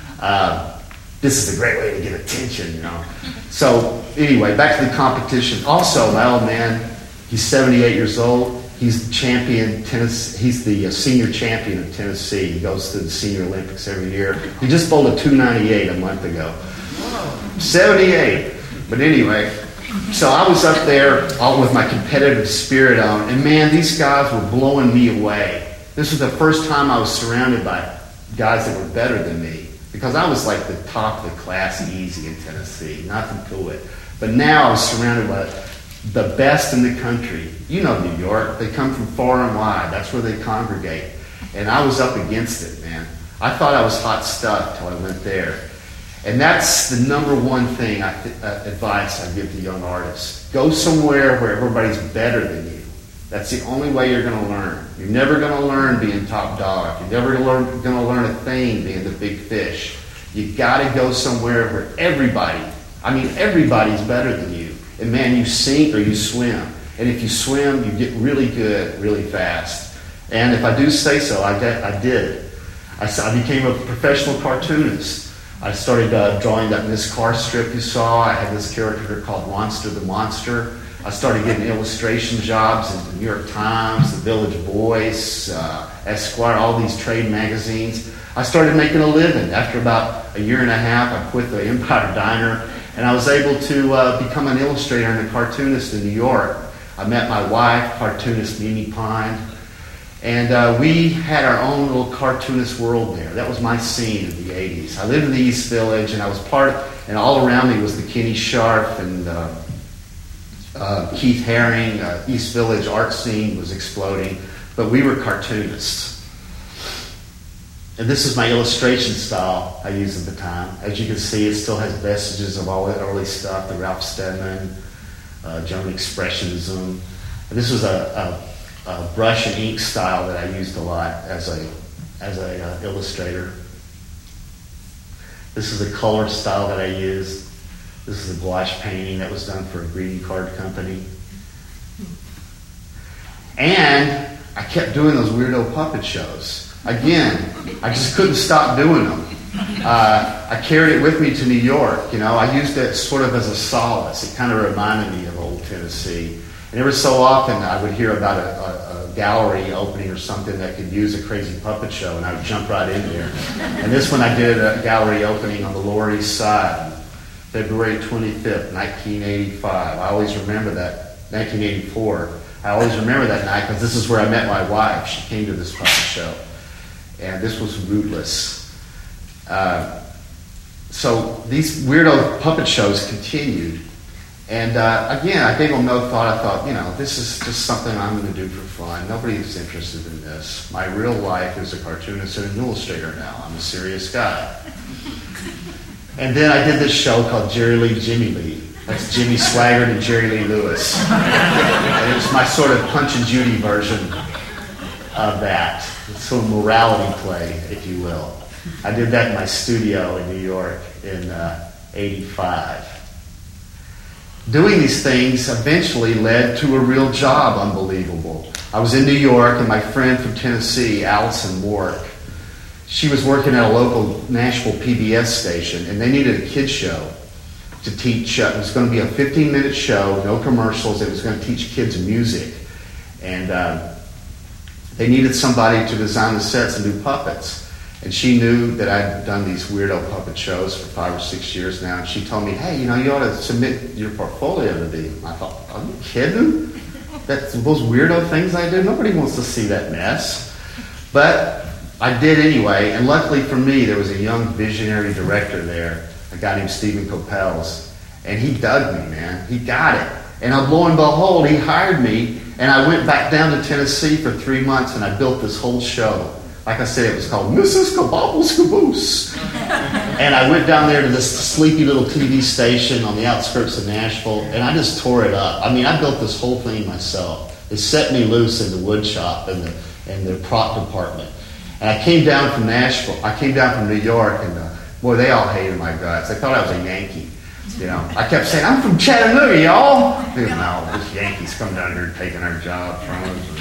S2: this is a great way to get attention, So anyway, back to the competition. Also, my old man, he's 78 years old. He's the champion. He's the senior champion of Tennessee. He goes to the Senior Olympics every year. He just bowled a 298 a month ago. 78. But anyway, so I was up there all with my competitive spirit on, and man, these guys were blowing me away. This was the first time I was surrounded by guys that were better than me, because I was like the top of the class easy in Tennessee, nothing to it. But now I was surrounded by the best in the country. You know New York. They come from far and wide. That's where they congregate. And I was up against it, man. I thought I was hot stuff till I went there. And that's the number one thing, advice I give to young artists. Go somewhere where everybody's better than you. That's the only way you're going to learn. You're never going to learn being top dog. You're never going to learn a thing being the big fish. You got to go somewhere where everybody's better than you. And man, you sink or you swim. And if you swim, you get really good really fast. And if I do say so, I did. I became a professional cartoonist. I started drawing that NASCAR strip you saw. I had this character called Monster the Monster. I started getting illustration jobs in the New York Times, the Village Voice, Esquire, all these trade magazines. I started making a living. After about a year and a half, I quit the Empire Diner, and I was able to become an illustrator and a cartoonist in New York. I met my wife, cartoonist Mimi Pine, and we had our own little cartoonist world there. That was my scene in the 80s. I lived in the East Village, and I was and all around me was the Kenny Sharp and Keith Haring. East Village art scene was exploding, but we were cartoonists. And this is my illustration style I used at the time. As you can see, it still has vestiges of all the early stuff, the Ralph Steadman, German Expressionism. And this was a brush and ink style that I used a lot as a illustrator. This is a color style that I used. This is a gouache painting that was done for a greeting card company. And I kept doing those weirdo puppet shows. Again, I just couldn't stop doing them. I carried it with me to New York. I used it sort of as a solace. It kind of reminded me of old Tennessee. And every so often I would hear about a gallery opening or something that could use a crazy puppet show, and I would jump right in there. And this one I did a gallery opening on the Lower East Side, February 25th, 1985. I always remember that, 1984. I always remember that night because this is where I met my wife. She came to this puppet show. And this was Rootless. So these weirdo puppet shows continued. And again, I gave them no thought. I thought, this is just something I'm going to do for fun. Nobody's interested in this. My real life is a cartoonist and an illustrator now. I'm a serious guy. And then I did this show called Jerry Lee, Jimmy Lee. That's Jimmy Swaggart and Jerry Lee Lewis. And it was my sort of Punch and Judy version of that. It's sort of morality play, if you will. I did that in my studio in New York in 85. doing these things eventually led to a real job, unbelievable. I was in New York, and my friend from Tennessee, Allison Warwick, she was working at a local Nashville PBS station, and they needed a kids show to teach. It was going to be a 15-minute show, no commercials. It was going to teach kids music. And they needed somebody to design the sets and do puppets. And she knew that I'd done these weirdo puppet shows for 5 or 6 years now. And she told me, hey, you ought to submit your portfolio to them. I thought, are you kidding? That's those weirdo things I do? Nobody wants to see that mess. But I did anyway. And luckily for me, there was a young visionary director there, a guy named Stephen Coppels. And he dug me, man. He got it. And lo and behold, he hired me. And I went back down to Tennessee for 3 months, and I built this whole show. Like I said, it was called Mrs. Kabobbles Caboose. And I went down there to this sleepy little TV station on the outskirts of Nashville, and I just tore it up. I mean, I built this whole thing myself. It set me loose in the wood shop and the prop department. And I came down from Nashville. I came down from New York, and boy, they all hated my guts. They thought I was a Yankee. You know, I kept saying, I'm from Chattanooga, y'all. They go, no, this Yankees come down here taking our job from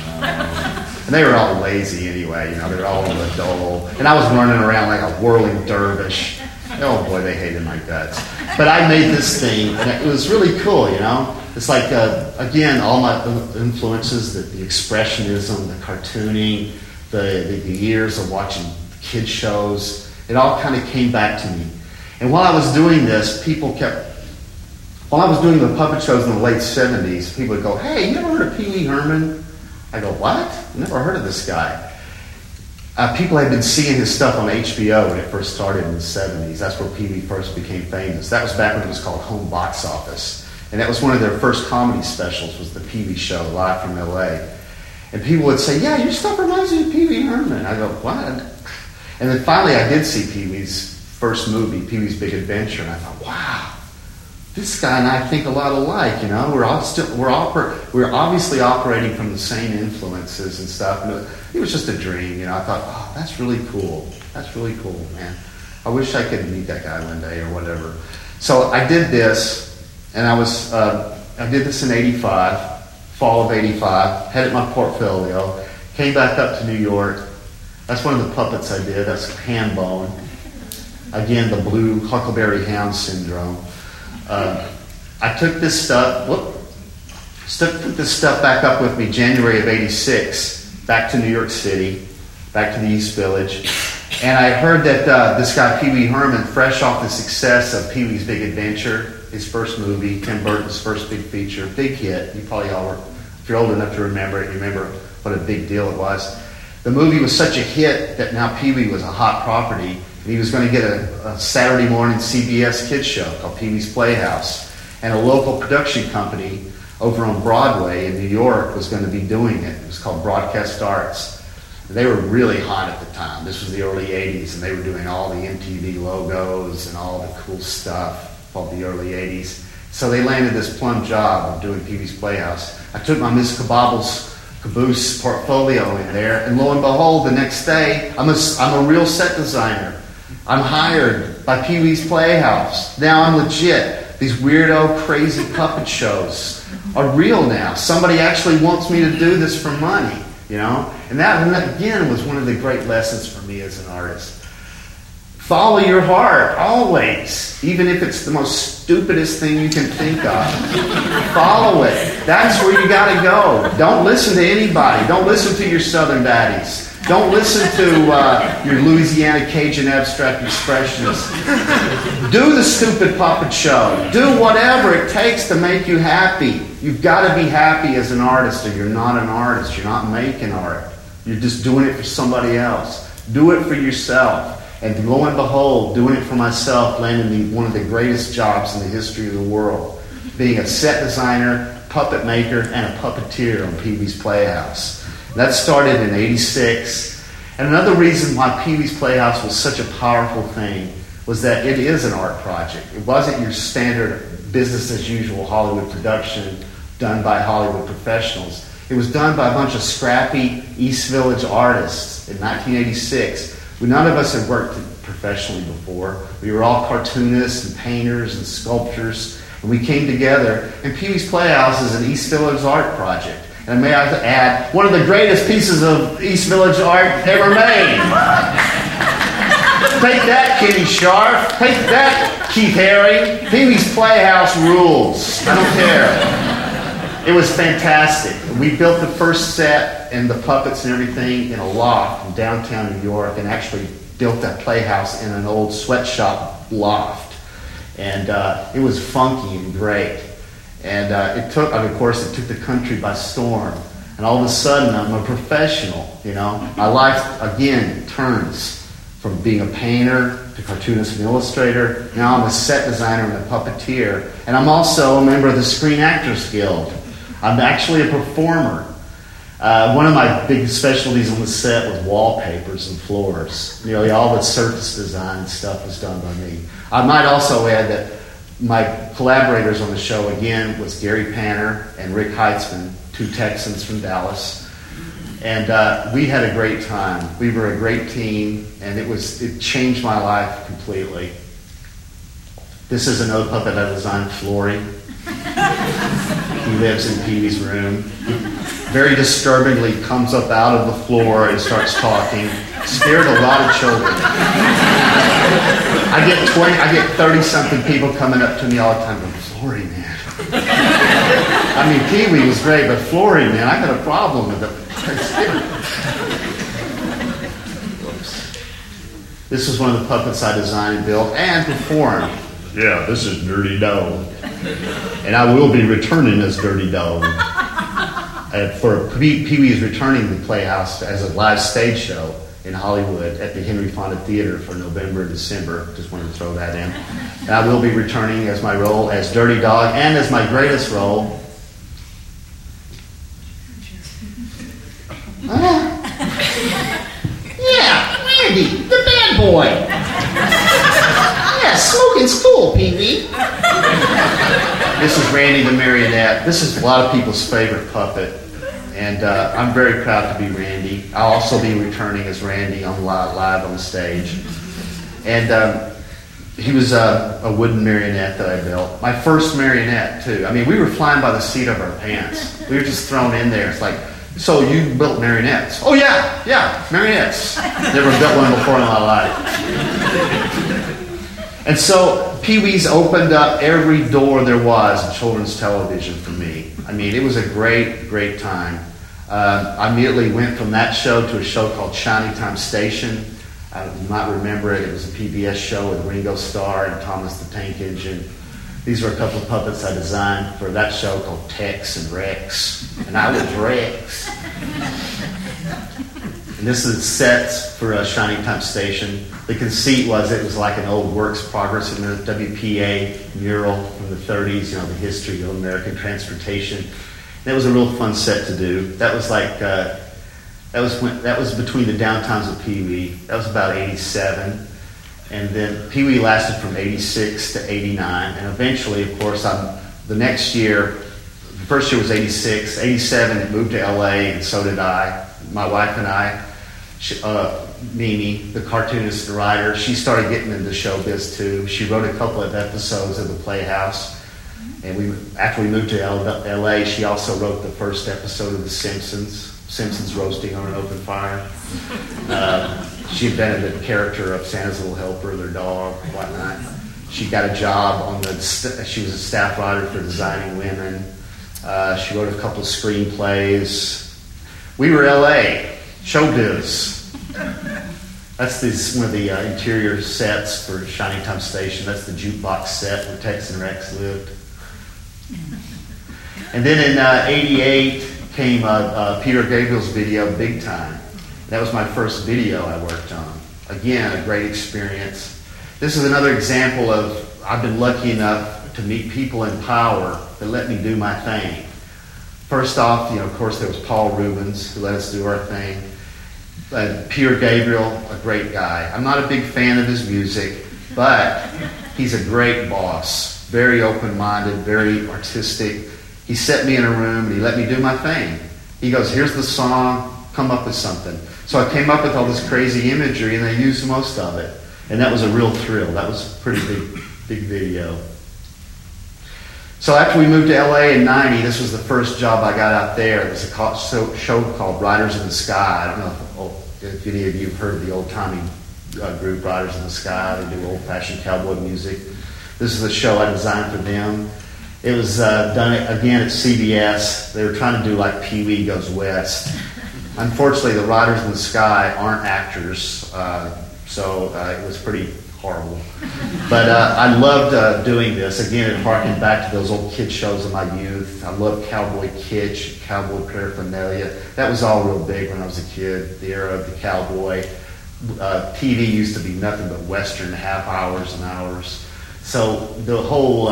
S2: us. And they were all lazy anyway, you know, they were all in the dole. And I was running around like a whirling dervish. Oh boy, they hated my guts. But I made this thing, and it was really cool, you know. It's like, again, all my influences, the expressionism, the cartooning, the years of watching kid shows, it all kind of came back to me. And while I was doing this, while I was doing the puppet shows in the late 70s, people would go, hey, you ever heard of Pee Wee Herman? I go, what? Never heard of this guy. People had been seeing his stuff on HBO when it first started in the 70s. That's where Pee Wee first became famous. That was back when it was called Home Box Office. And that was one of their first comedy specials, was the Pee Wee Show, live from LA. And people would say, yeah, your stuff reminds me of Pee Wee Herman. I go, what? And then finally I did see Pee Wee's first movie, Pee Wee's Big Adventure, and I thought, wow, this guy and I think a lot alike, you know. We're obviously operating from the same influences and stuff. And it was just a dream, you know. I thought, oh, that's really cool. That's really cool, man. I wish I could meet that guy one day or whatever. So I did this, and I did this in '85, fall of '85. Had it in my portfolio. Came back up to New York. That's one of the puppets I did. That's Handbone. Again, the blue Huckleberry Hound syndrome. I took this stuff, took this stuff back up with me January of '86, back to New York City, back to the East Village. And I heard that this guy, Pee Wee Herman, fresh off the success of Pee Wee's Big Adventure, his first movie, Tim Burton's first big feature, big hit. You probably all were, if you're old enough to remember it, you remember what a big deal it was. The movie was such a hit that now Pee Wee was a hot property. And he was going to get a Saturday morning CBS kids show called Pee Wee's Playhouse. And a local production company over on Broadway in New York was going to be doing it. It was called Broadcast Arts. And they were really hot at the time. This was the early 80s, and they were doing all the MTV logos and all the cool stuff called the early 80s. So they landed this plum job of doing Pee Wee's Playhouse. I took my Miss Kabobbles Caboose portfolio in there, and lo and behold, the next day, I'm a real set designer. I'm hired by Pee Wee's Playhouse. Now I'm legit. These weirdo, crazy puppet shows are real now. Somebody actually wants me to do this for money, you know? And that, again, was one of the great lessons for me as an artist. Follow your heart, always. Even if it's the most stupidest thing you can think of. Follow it. That's where you got to go. Don't listen to anybody. Don't listen to your Southern daddies. Don't listen to your Louisiana Cajun abstract expressionists. Do the stupid puppet show. Do whatever it takes to make you happy. You've got to be happy as an artist, or you're not an artist. You're not making art. You're just doing it for somebody else. Do it for yourself. And lo and behold, doing it for myself landed me one of the greatest jobs in the history of the world. Being a set designer, puppet maker, and a puppeteer on Pee Wee's Playhouse. That started in '86. And another reason why Pee Wee's Playhouse was such a powerful thing was that it is an art project. It wasn't your standard business as usual Hollywood production done by Hollywood professionals. It was done by a bunch of scrappy East Village artists in 1986. None of us had worked professionally before. We were all cartoonists and painters and sculptors. And we came together, and Pee Wee's Playhouse is an East Village art project. And may I add, one of the greatest pieces of East Village art ever made. Take that, Kenny Sharp. Take that, Keith Haring. Pee Wee's Playhouse rules. I don't care. It was fantastic. We built the first set and the puppets and everything in a loft in downtown New York, and actually built that playhouse in an old sweatshop loft. And it was funky and great. And of course, it took the country by storm. And all of a sudden, I'm a professional, you know. My life, again, turns from being a painter to cartoonist and illustrator. Now I'm a set designer and a puppeteer. And I'm also a member of the Screen Actors Guild. I'm actually a performer. One of my big specialties on the set was wallpapers and floors. Nearly all the surface design stuff was done by me. I might also add that my collaborators on the show, again, was Gary Panner and Rick Heitzman, two Texans from Dallas. And we had a great time. We were a great team, and it changed my life completely. This is another puppet I designed, Flory. He lives in Pee Wee's room. He very disturbingly comes up out of the floor and starts talking. Scared a lot of children. I get 30-something people coming up to me all the time going, Flory, man. I mean, Pee Wee was great, but Flory, man, I got a problem with him. This is one of the puppets I designed, built, and performed. Yeah, this is Dirty Dog. And I will be returning as Dirty Dog. Pee Wee is returning to the Playhouse as a live stage show in Hollywood at the Henry Fonda Theater for November and December. Just wanted to throw that in. And I will be returning as my role as Dirty Dog, and as my greatest role. Yeah, Randy, the bad boy. Yeah, smoking's cool, Pee Wee. This is Randy the Marionette. This is a lot of people's favorite puppet. And I'm very proud to be Randy. I'll also be returning as Randy on live on stage. And he was a wooden marionette that I built. My first marionette, too. I mean, we were flying by the seat of our pants. We were just thrown in there. It's like, so you built marionettes? Oh, yeah, marionettes. Never built one before in my life. And so Pee Wee's opened up every door there was in children's television for me. I mean, it was a great, great time. I immediately went from that show to a show called Shining Time Station. You might remember it. It was a PBS show with Ringo Starr and Thomas the Tank Engine. These were a couple of puppets I designed for that show called Tex and Rex. And I was Rex. And this is sets for Shining Time Station. The conceit was it was like an old works progress in the WPA mural from the 30s, you know, the history of American transportation. And it was a real fun set to do. That was like, that was between the downtimes of Pee Wee. That was about 87. And then Pee Wee lasted from 86 to 89. And eventually, of course, the next year, the first year was 86. 87, it moved to LA, and so did I. My wife and I. Mimi, the cartoonist and writer, she started getting into showbiz too. She wrote a couple of episodes of the Playhouse. And after we moved to LA, she also wrote the first episode of The Simpsons roasting on an open fire. She invented the character of Santa's Little Helper, their dog, whatnot. She got a job she was a staff writer for Designing Women. She wrote a couple of screenplays. We were LA, showbiz. That's one of the interior sets for Shining Time Station. That's the jukebox set where Tex and Rex lived. And then in 88 came Peter Gabriel's video, Big Time. That was my first video I worked on. Again, a great experience. This is another example of, I've been lucky enough to meet people in power that let me do my thing. First off, of course, there was Paul Rubens, who let us do our thing. Peter Gabriel, a great guy. I'm not a big fan of his music, but he's a great boss. Very open-minded, very artistic. He set me in a room and he let me do my thing. He goes, here's the song, come up with something. So I came up with all this crazy imagery and I used most of it. And that was a real thrill. That was a pretty big video. So after we moved to LA in '90, this was the first job I got out there. It was a show called Riders in the Sky. I don't know if any of you have heard of the old-timey group Riders in the Sky. They do old-fashioned cowboy music. This is the show I designed for them. It was done again at CBS. They were trying to do like Pee Wee Goes West. Unfortunately, the Riders in the Sky aren't actors, so it was pretty horrible. But I loved doing this. Again, it harkened back to those old kid shows of my youth. I loved cowboy kitsch, cowboy paraphernalia. That was all real big when I was a kid, the era of the cowboy. TV used to be nothing but Western half hours and hours. So the whole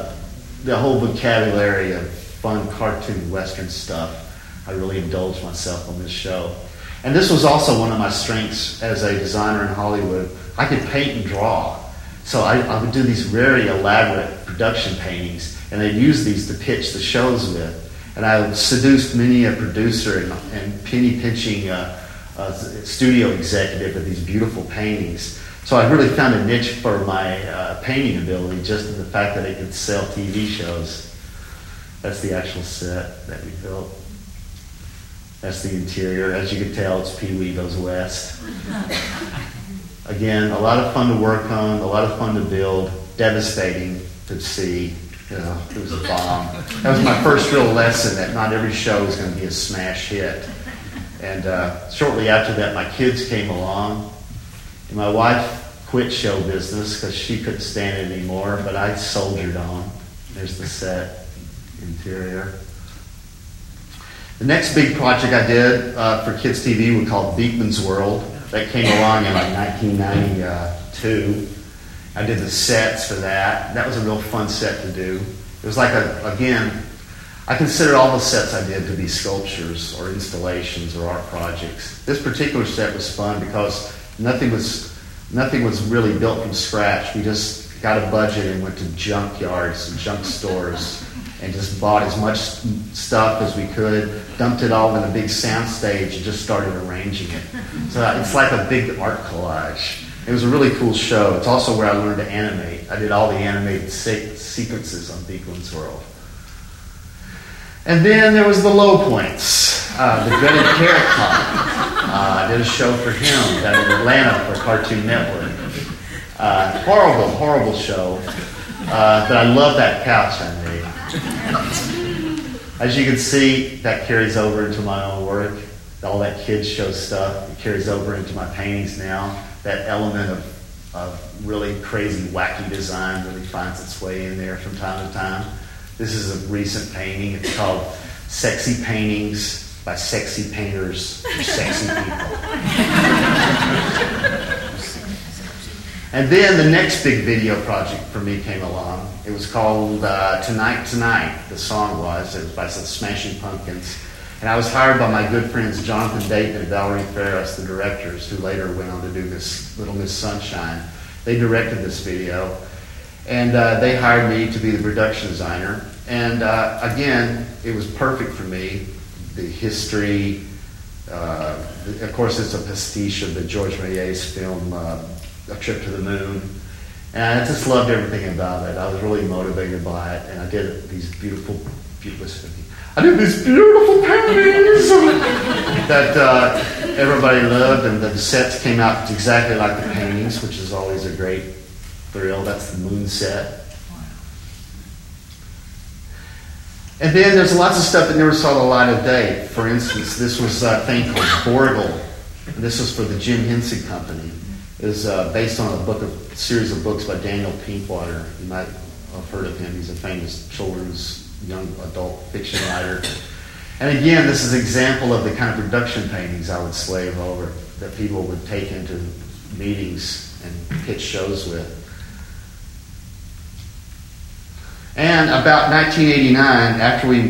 S2: vocabulary of fun cartoon Western stuff, I really indulged myself on this show. And this was also one of my strengths as a designer in Hollywood. I could paint and draw. So I would do these very elaborate production paintings, and I'd use these to pitch the shows with. And I seduced many a producer and penny-pinching studio executive with these beautiful paintings. So I really found a niche for my painting ability just in the fact that I could sell TV shows. That's the actual set that we built. That's the interior. As you can tell, it's Pee Wee Goes West. Again, a lot of fun to work on, a lot of fun to build, devastating to see. You know, it was a bomb. That was my first real lesson that not every show is going to be a smash hit. And shortly after that, my kids came along. And my wife quit show business because she couldn't stand it anymore, but I soldiered on. There's the set interior. The next big project I did for Kids TV was called Beekman's World. That came along in like 1992. I did the sets for that. That was a real fun set to do. It was like I consider all the sets I did to be sculptures or installations or art projects. This particular set was fun because nothing was really built from scratch. We just got a budget and went to junk yards and junk stores and just bought as much stuff as we could, dumped it all in a big sound stage and just started arranging it. So it's like a big art collage. It was a really cool show. It's also where I learned to animate. I did all the animated sequences on Beekman's World. And then there was the low points. The dreaded Carrot Top. I did a show for him down in Atlanta for Cartoon Network. Horrible show. But I love that couch I made. As you can see, that carries over into my own work. All that kids show stuff, it carries over into my paintings now. That element of really crazy, wacky design really finds its way in there from time to time. This is a recent painting. It's called Sexy Paintings by Sexy Painters for Sexy People. And then the next big video project for me came along. It was called Tonight Tonight, the song was. It was by the Smashing Pumpkins. And I was hired by my good friends Jonathan Dayton and Valerie Ferris, the directors, who later went on to do this Little Miss Sunshine. They directed this video. And they hired me to be the production designer. And again, it was perfect for me. The history, of course, it's a pastiche of the George Méliès film, A Trip to the Moon. And I just loved everything about it. I was really motivated by it. And I did these beautiful paintings that everybody loved. And the sets came out exactly like the paintings, which is always a great thrill. That's the moon set. And then there's lots of stuff that never saw the light of day. For instance, this was a thing called Borgle. This was for the Jim Henson Company. It was based on a series of books by Daniel Pinkwater. You might have heard of him. He's a famous children's young adult fiction writer. And again, this is an example of the kind of production paintings I would slave over that people would take into meetings and pitch shows with. And about 1989, after we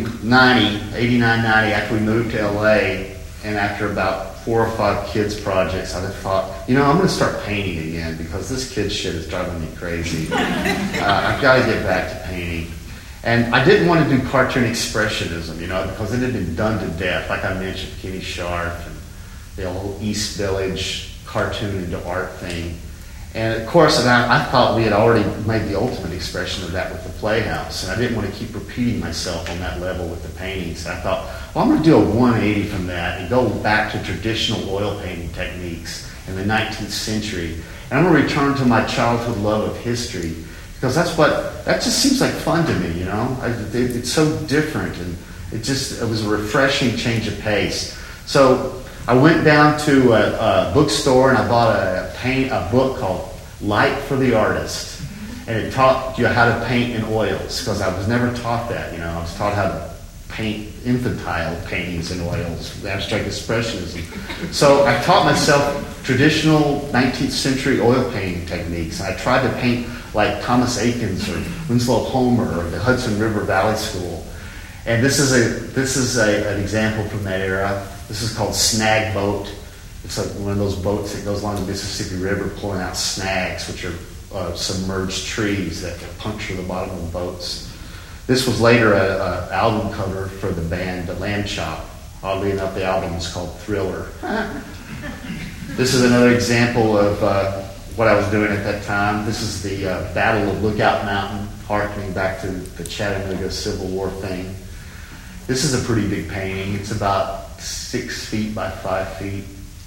S2: moved to LA, and after about 4 or 5 kids projects, I thought, I'm going to start painting again because this kid shit is driving me crazy. I've got to get back to painting. And I didn't want to do cartoon expressionism, because it had been done to death. Like I mentioned, Kenny Sharp and the old East Village cartoon into art thing. And of course, I thought we had already made the ultimate expression of that with the Playhouse, and I didn't want to keep repeating myself on that level with the paintings. I thought, well, I'm going to do a 180 from that and go back to traditional oil painting techniques in the 19th century. And I'm going to return to my childhood love of history, because that just seems like fun to me, you know? It's so different, and it was a refreshing change of pace. So I went down to a bookstore and I bought a book called Light for the Artist. And it taught you how to paint in oils, because I was never taught that, you know. I was taught how to paint infantile paintings in oils, abstract expressionism. So I taught myself traditional 19th century oil painting techniques. I tried to paint like Thomas Eakins or Winslow Homer or the Hudson River Valley School. And this is an example from that era. This is called Snag Boat. It's like one of those boats that goes along the Mississippi River pulling out snags, which are submerged trees that puncture the bottom of the boats. This was later an album cover for the band Lamb Chop. Oddly enough, the album is called Thriller. This is another example of what I was doing at that time. This is the Battle of Lookout Mountain, harkening back to the Chattanooga Civil War thing. This is a pretty big painting. It's about 6 feet by 5 feet.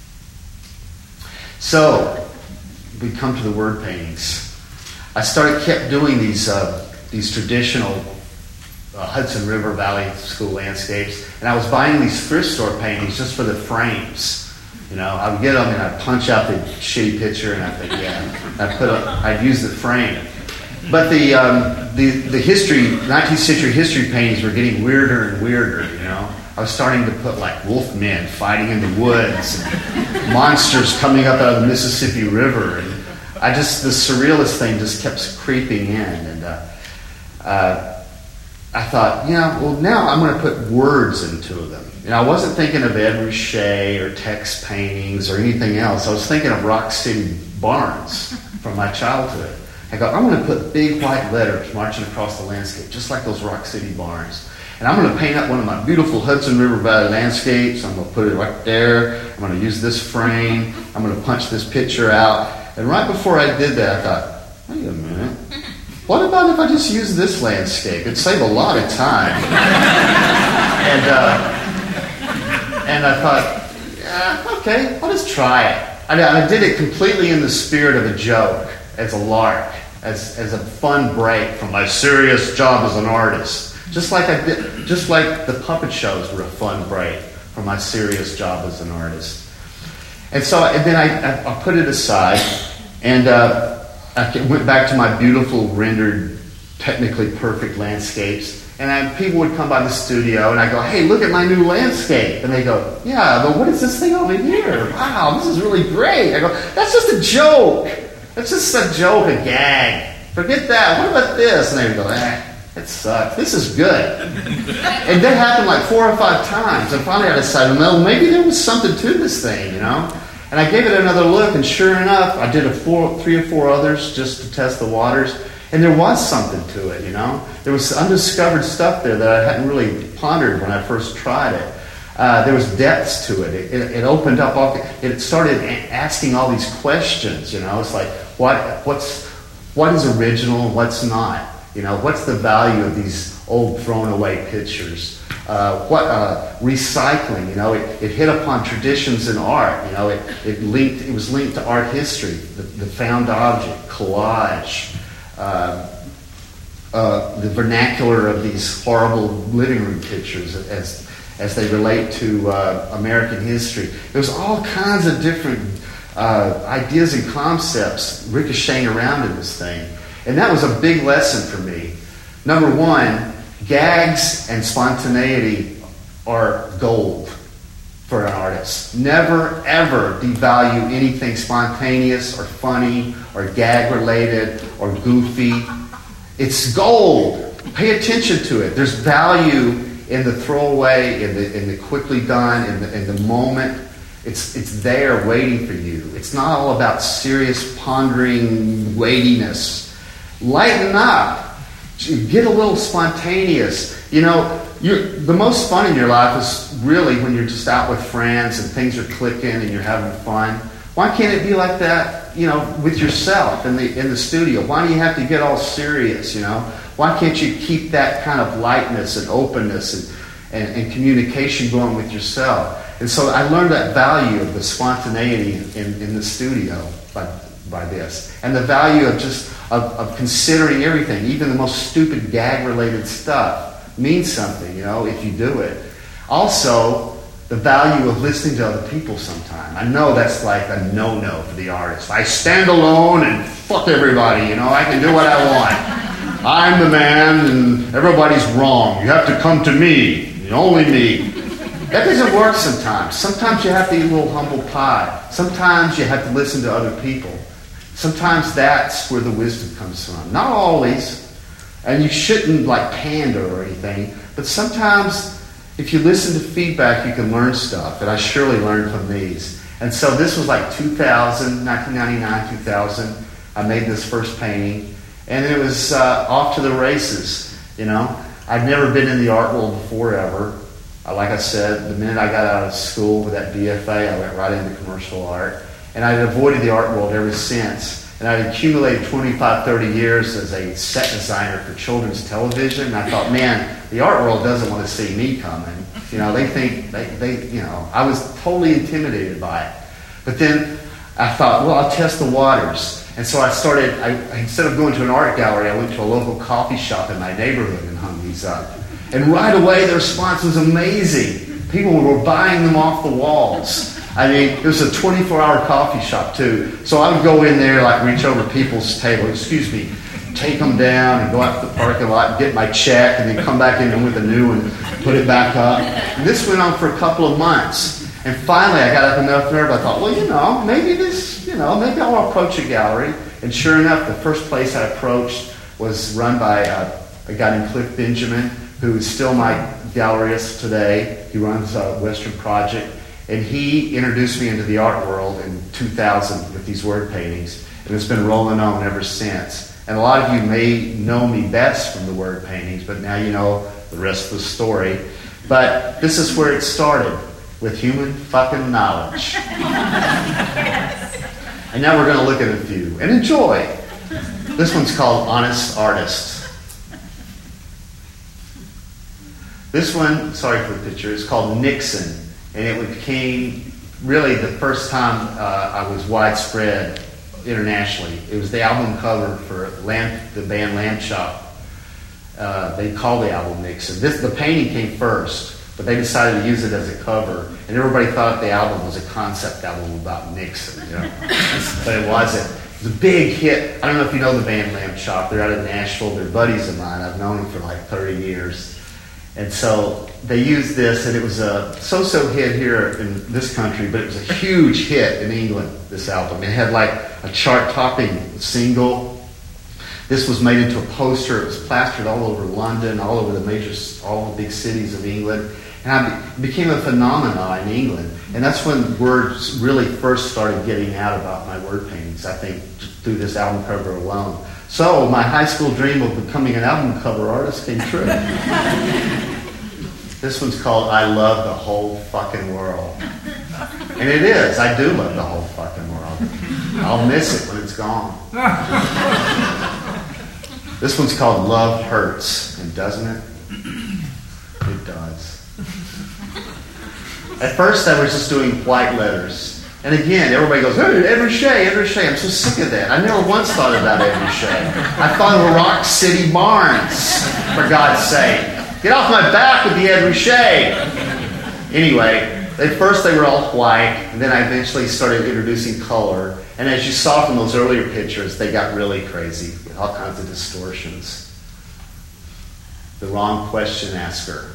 S2: So, we come to the word paintings. I kept doing these traditional Hudson River Valley School landscapes, and I was buying these thrift store paintings just for the frames. You know, I would get them and I'd punch out the shitty picture, and I'd think, I'd use the frame. But the 19th century history paintings were getting weirder and weirder, you know. I was starting to put like wolf men fighting in the woods and monsters coming up out of the Mississippi River. And the surrealist thing just kept creeping in. And I thought, now I'm going to put words into them. You know, I wasn't thinking of Ed Ruscha or text paintings or anything else. I was thinking of Rock City Barns from my childhood. I go, I'm going to put big white letters marching across the landscape, just like those Rock City Barns. And I'm going to paint up one of my beautiful Hudson River Valley landscapes. I'm going to put it right there. I'm going to use this frame. I'm going to punch this picture out. And right before I did that, I thought, wait a minute. What about if I just use this landscape? It'd save a lot of time. And I thought, okay, I'll just try it. I did it completely in the spirit of a joke, as a lark, as a fun break from my serious job as an artist. Just like the puppet shows were a fun break from my serious job as an artist. And then I put it aside, and I went back to my beautiful rendered, technically perfect landscapes. And people would come by the studio, and I go, hey, look at my new landscape. And they go, yeah, but what is this thing over here? Wow, this is really great. I go, that's just a joke. That's just a joke, a gag. Forget that. What about this? And they would go, it sucks. This is good. And that happened like 4 or 5 times. And finally I decided, well, maybe there was something to this thing, you know? And I gave it another look, and sure enough, I did 3 or 4 others just to test the waters. And there was something to it, you know? There was undiscovered stuff there that I hadn't really pondered when I first tried it. There was depths to it. It opened up. It started asking all these questions, you know? It's like, what is original? What's not? You know, what's the value of these old thrown away pictures? Recycling, you know, it hit upon traditions in art, you know, it was linked to art history, the found object, collage, the vernacular of these horrible living room pictures as they relate to American history. There was all kinds of different ideas and concepts ricocheting around in this thing. And that was a big lesson for me. Number one, gags and spontaneity are gold for an artist. Never, ever devalue anything spontaneous or funny or gag-related or goofy. It's gold. Pay attention to it. There's value in the throwaway, in the quickly done, in the moment. It's there waiting for you. It's not all about serious, pondering weightiness. Lighten up. Get a little spontaneous. You know, the most fun in your life is really when you're just out with friends and things are clicking and you're having fun. Why can't it be like that with yourself in the studio? Why do you have to get all serious, Why can't you keep that kind of lightness and openness and communication going with yourself? And so I learned that value of the spontaneity in the studio by this. And the value of just of considering everything, even the most stupid gag-related stuff, means something, if you do it. Also, the value of listening to other people sometime. I know that's like a no-no for the artist. I stand alone and fuck everybody, I can do what I want. I'm the man and everybody's wrong. You have to come to me, only me. That doesn't work sometimes. Sometimes you have to eat a little humble pie. Sometimes you have to listen to other people. Sometimes that's where the wisdom comes from. Not always. And you shouldn't pander or anything. But sometimes if you listen to feedback, you can learn stuff. And I surely learned from these. And so this was 1999, 2000. I made this first painting. And it was off to the races, I'd never been in the art world before ever. Like I said, the minute I got out of school with that BFA, I went right into commercial art. And I'd avoided the art world ever since. And I'd accumulated 25, 30 years as a set designer for children's television. And I thought, man, the art world doesn't want to see me coming. They think, I was totally intimidated by it. But then I thought, well, I'll test the waters. And so I started, instead of going to an art gallery, I went to a local coffee shop in my neighborhood and hung these up. And right away, the response was amazing. People were buying them off the walls. It was a 24-hour coffee shop, too. So I would go in there, reach over people's table, take them down and go out to the parking lot and get my check and then come back in with a new one, put it back up. And this went on for a couple of months. And finally, I got up enough nerve. I thought, well, maybe maybe I'll approach a gallery. And sure enough, the first place I approached was run by a guy named Cliff Benjamin, who is still my galleryist today. He runs Western Project. And he introduced me into the art world in 2000 with these word paintings. And it's been rolling on ever since. And a lot of you may know me best from the word paintings, but now you know the rest of the story. But this is where it started, with human fucking knowledge. And now we're going to look at a few and enjoy. This one's called Honest Artist. This one, sorry for the picture, is called Nixon. And it became really the first time I was widespread internationally. It was the album cover for the band Lamb Chop. They call the album Nixon. The painting came first, but they decided to use it as a cover. And everybody thought the album was a concept album about Nixon, but it wasn't. It was a big hit. I don't know if you know the band Lamb Chop. They're out of Nashville. They're buddies of mine. I've known them for 30 years. And so they used this, and it was a so-so hit here in this country, but it was a huge hit in England, this album. It had a chart-topping single. This was made into a poster. It was plastered all over London, all over all the big cities of England. And it became a phenomenon in England. And that's when words really first started getting out about my word paintings, I think, through this album cover alone. So my high school dream of becoming an album cover artist came true. This one's called I Love the Whole Fucking World. And it is. I do love the whole fucking world. I'll miss it when it's gone. This one's called Love Hurts. And doesn't it? It does. At first I was just doing white letters. And again, everybody goes, hey, Ed Ruscha. I'm so sick of that. I never once thought about Ed Ruscha. I thought of Rock City Barnes, for God's sake. Get off my back with the Ed Ruscha. Anyway, at first they were all white, and then I eventually started introducing color. And as you saw from those earlier pictures, they got really crazy with all kinds of distortions. The wrong question asker.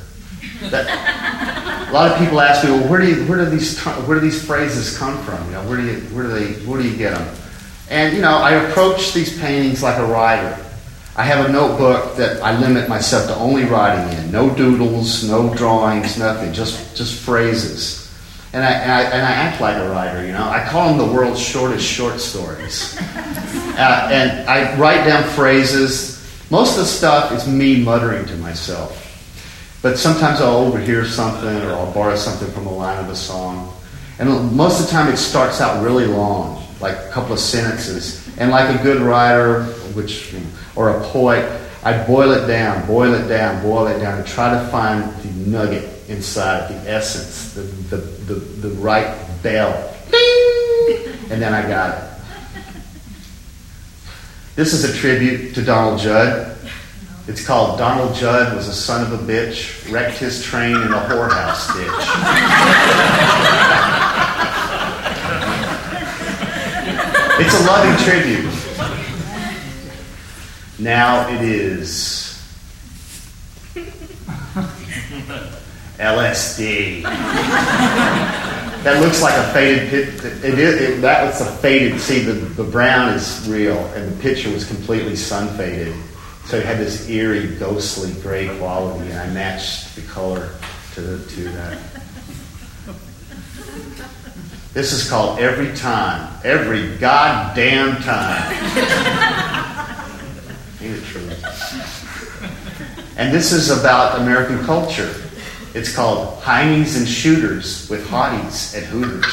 S2: A lot of people ask me, well, where do these phrases come from? Where do you get them? And I approach these paintings like a writer. I have a notebook that I limit myself to only writing in. No doodles, no drawings, nothing. Just phrases. And I act like a writer. I call them the world's shortest short stories. And I write down phrases. Most of the stuff is me muttering to myself. But sometimes I'll overhear something, or I'll borrow something from a line of a song. And most of the time it starts out really long, like a couple of sentences. And like a good writer, or a poet, I boil it down, and try to find the nugget inside, the essence, the right bell. Ding! And then I got it. This is a tribute to Donald Judd. It's called Donald Judd Was a Son of a Bitch, Wrecked His Train in a Whorehouse Ditch. It's a loving tribute. Now it is LSD. That looks like a faded pit. That was a faded. See, the brown is real, and the picture was completely sun faded. So it had this eerie, ghostly gray quality, and I matched the color to that. This is called Every Time. Every goddamn time. Ain't it true? And this is about American culture. It's called Heinies and Shooters with Hotties at Hooters.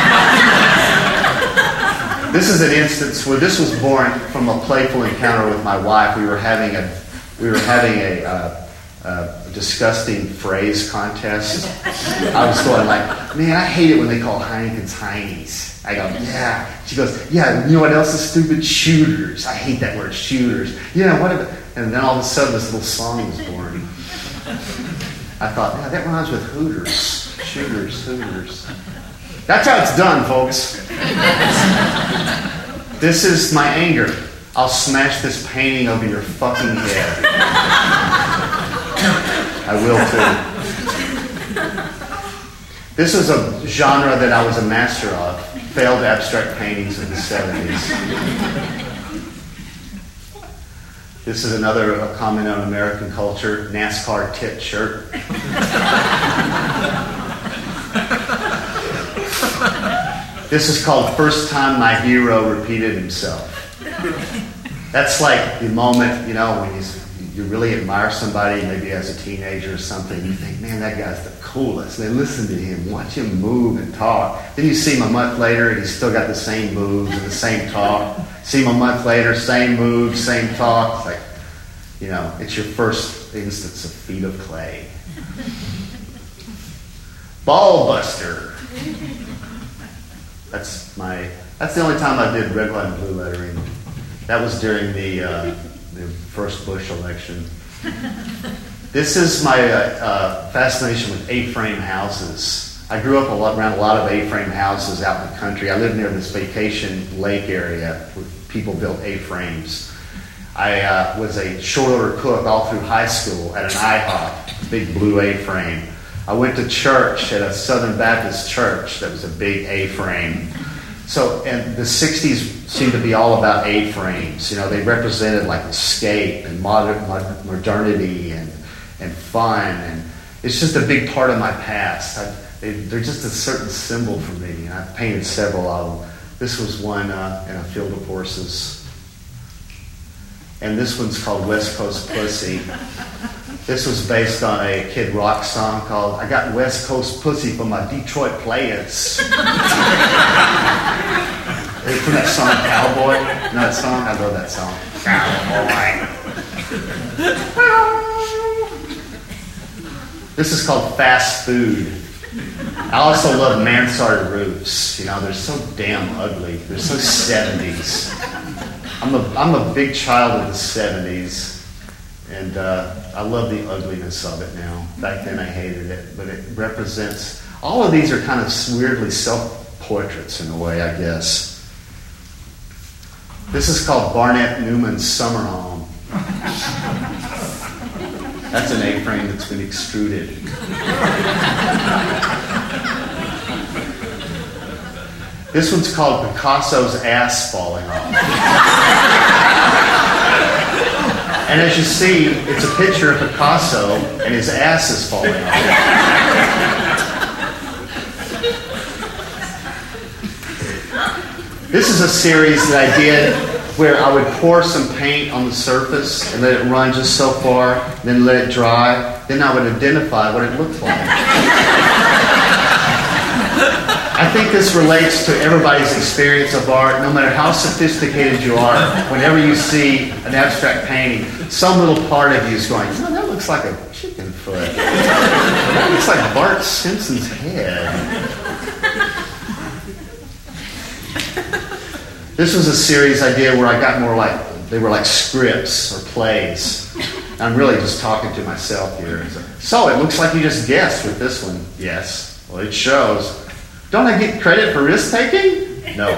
S2: This is an instance where this was born from a playful encounter with my wife. We were having a disgusting phrase contest. I was going like, man, I hate it when they call Heinekens Heinies. I go, yeah. She goes, yeah, you know what else is stupid? Shooters. I hate that word, shooters. Yeah, what? And then all of a sudden this little song was born. I thought, yeah, that rhymes with Hooters. Shooters, Hooters. That's how it's done, folks. This is my anger. I'll smash this painting over your fucking head. I will too. This is a genre that I was a master of. Failed abstract paintings of the 70s. This is another comment on American culture. NASCAR tit shirt. This is called First Time My Hero Repeated Himself. That's like the moment, you know, when you really admire somebody, maybe as a teenager or something, you think, man, that guy's the coolest. And then listen to him, watch him move and talk. Then you see him a month later and he's still got the same moves and the same talk. See him a month later, same moves, same talk. It's like, you know, it's your first instance of feet of clay. Ball buster. That's the only time I did red, white, and blue lettering. That was during the first Bush election. This is my fascination with A-frame houses. I grew up around a lot of A-frame houses out in the country. I lived near this vacation lake area where people built A-frames. I was a short order cook all through high school at an IHOP, big blue A-frame. I went to church at a Southern Baptist church that was a big A-frame. So, and the 60s seemed to be all about A-frames. You know, they represented like escape and modernity and fun. And it's just a big part of my past. They're just a certain symbol for me. And I've painted several of them. This was one in a field of horses. And this one's called West Coast Pussy. This was based on a Kid Rock song called I Got West Coast Pussy from my Detroit Players. From that song, Cowboy. You know that song? I love that song. Cowboy. This is called Fast Food. I also love mansard roofs. You know, they're so damn ugly. They're so 70s. I'm a big child of the 70s. And I love the ugliness of it now. Back then I hated it, but it represents... All of these are kind of weirdly self-portraits in a way, I guess. This is called Barnett Newman's Summer Home. That's an A-frame that's been extruded. This one's called Picasso's Ass Falling Off. And as you see, it's a picture of Picasso, and his ass is falling off. This is a series that I did where I would pour some paint on the surface and let it run just so far, then let it dry. Then I would identify what it looked like. I think this relates to everybody's experience of art. No matter how sophisticated you are, whenever you see an abstract painting, some little part of you is going, "Oh, that looks like a chicken foot. That looks like Bart Simpson's head." This was a series I did where I got more like, they were like scripts or plays. I'm really just talking to myself here. So it looks like you just guessed with this one. Yes. Well, it shows. Don't I get credit for risk-taking? No.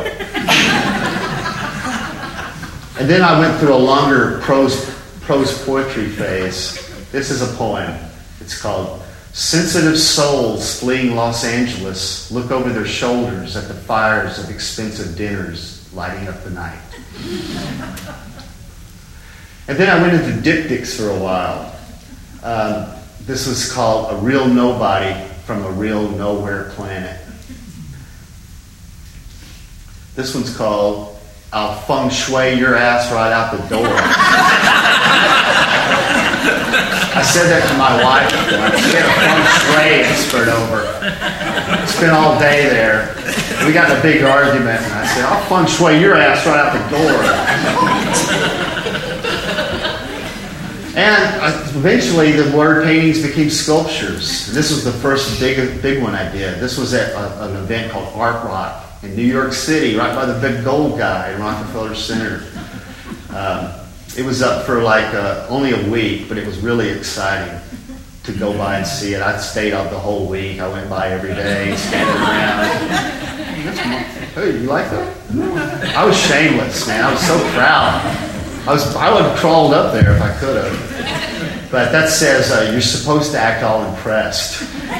S2: And then I went through a longer prose poetry phase. This is a poem. It's called "Sensitive Souls Fleeing Los Angeles Look Over Their Shoulders at the Fires of Expensive Dinners Lighting Up the Night." And then I went into diptychs for a while. This was called "A Real Nobody from a Real Nowhere Planet." This one's called "I'll feng shui your ass right out the door." I said that to my wife once. She had a feng shui expert over. Spent all day there. We got in a big argument, and I said, "I'll feng shui your ass right out the door." And eventually the word paintings became sculptures. And this was the first big one I did. This was at an event called Art Rock in New York City, right by the big gold guy in Rockefeller Center. It was up for like only a week, but it was really exciting to go by and see it. I stayed up the whole week. I went by every day, standing around. Hey, you like that? I was shameless, man. I was so proud. I would have crawled up there if I could have. But that says you're supposed to act all impressed.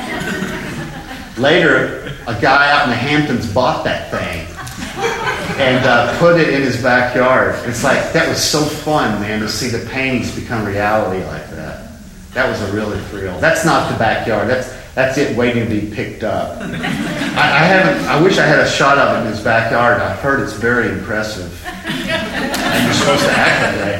S2: Later, a guy out in the Hamptons bought that thing and put it in his backyard. It's like, that was so fun, man, to see the paintings become reality like that. That was a really thrill. That's not the backyard. That's it waiting to be picked up. I wish I had a shot of it in his backyard. I've heard it's very impressive. And you're supposed to act that way.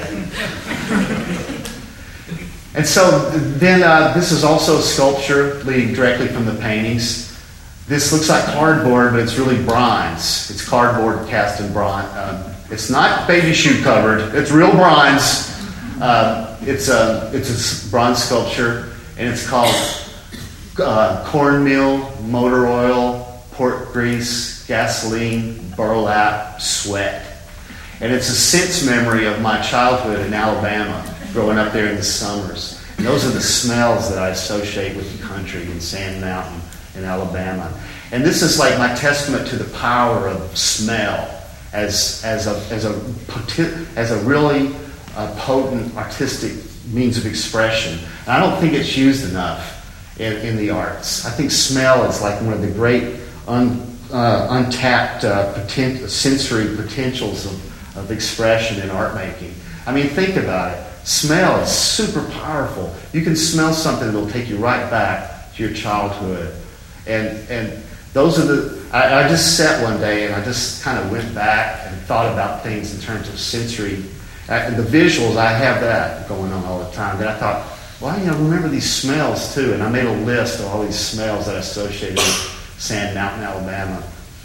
S2: And so then this is also sculpture leading directly from the paintings. This looks like cardboard, but it's really bronze. It's cardboard cast in bronze. It's not baby shoe covered. It's real bronze. It's a bronze sculpture, and it's called cornmeal, motor oil, pork grease, gasoline, burlap, sweat. And it's a sense memory of my childhood in Alabama, growing up there in the summers. And those are the smells that I associate with the country in Sand Mountain in Alabama. And this is like my testament to the power of smell as a really potent artistic means of expression. And I don't think it's used enough in the arts. I think smell is like one of the great untapped sensory potentials of expression in art making. I mean, think about it. Smell is super powerful. You can smell something that will take you right back to your childhood. And those are I just sat one day and I just kind of went back and thought about things in terms of sensory. And the visuals, I have that going on all the time. Then I thought, well, remember these smells too. And I made a list of all these smells that I associated with Sand Mountain, Alabama.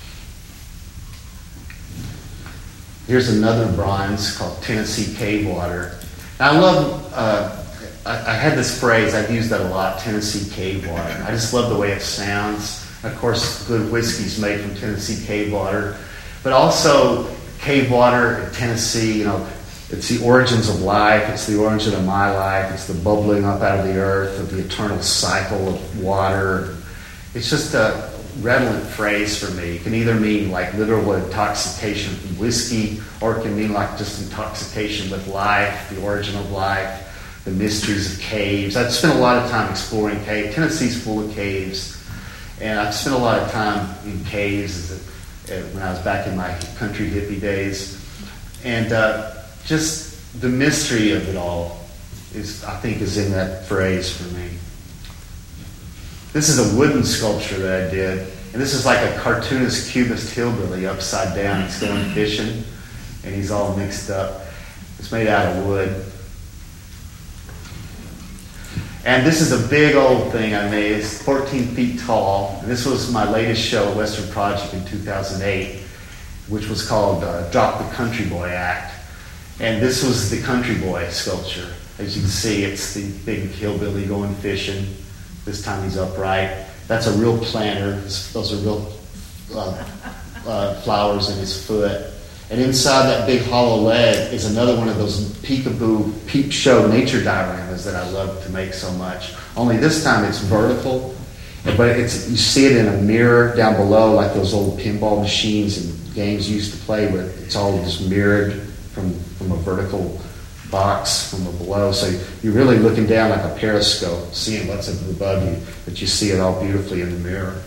S2: Here's another bronze called Tennessee Cave Water. I love, I had this phrase, I've used that a lot, Tennessee Cave Water. I just love the way it sounds. Of course, good whiskey's made from Tennessee Cave Water. But also, cave water in Tennessee, it's the origins of life. It's the origin of my life. It's the bubbling up out of the earth of the eternal cycle of water. It's just a redolent phrase for me. It can either mean like literal intoxication from whiskey, or it can mean like just intoxication with life, the origin of life, the mysteries of caves. I've spent a lot of time exploring caves. Tennessee's full of caves. And I've spent a lot of time in caves when I was back in my country hippie days. And just the mystery of it all I think is in that phrase for me. This is a wooden sculpture that I did. And this is like a cartoonist cubist hillbilly upside down. He's going fishing, and he's all mixed up. It's made out of wood. And this is a big old thing I made. It's 14 feet tall. And this was my latest show, Western Project, in 2008, which was called Drop the Country Boy Act. And this was the Country Boy sculpture. As you can see, it's the big hillbilly going fishing. This time he's upright. That's a real planter. Those are real flowers in his foot. And inside that big hollow leg is another one of those peekaboo, peep show nature dioramas that I love to make so much. Only this time it's vertical, but you see it in a mirror down below, like those old pinball machines and games you used to play with. It's all just mirrored from a vertical box from below. So you're really looking down like a periscope, seeing what's above you, but you see it all beautifully in the mirror.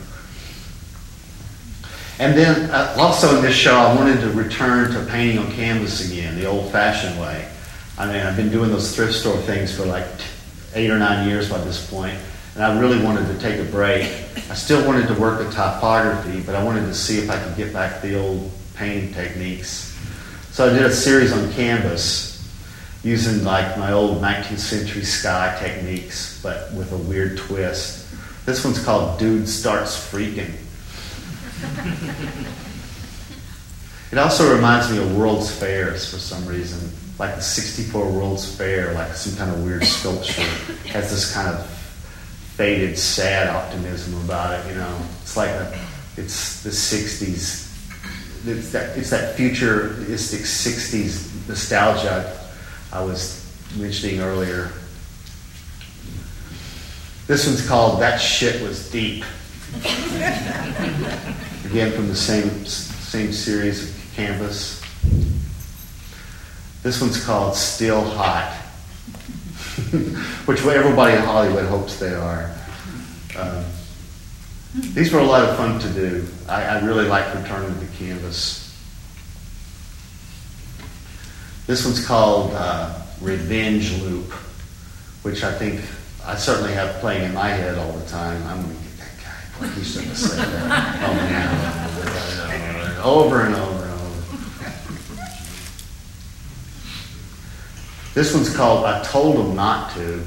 S2: And then also in this show, I wanted to return to painting on canvas again, the old-fashioned way. I mean, I've been doing those thrift store things for like 8 or 9 years by this point, and I really wanted to take a break. I still wanted to work with typography, but I wanted to see if I could get back the old painting techniques. So I did a series on canvas using like my old 19th century sky techniques, but with a weird twist. This one's called Dude Starts Freaking. It also reminds me of World's Fairs for some reason, like the 64 World's Fair, like some kind of weird sculpture. It has this kind of faded, sad optimism about it, you know. It's like it's the 60s. It's that futuristic 60s nostalgia I was mentioning earlier. This one's called That Shit Was Deep. Again, from the same series of canvas. This one's called Still Hot, which everybody in Hollywood hopes they are. These were a lot of fun to do. I really like returning to canvas. This one's called Revenge Loop, which I think I certainly have playing in my head all the time. I'm going to get that guy. He shouldn't have said that. Oh, man. Over and over and over. This one's called I Told Him Not To.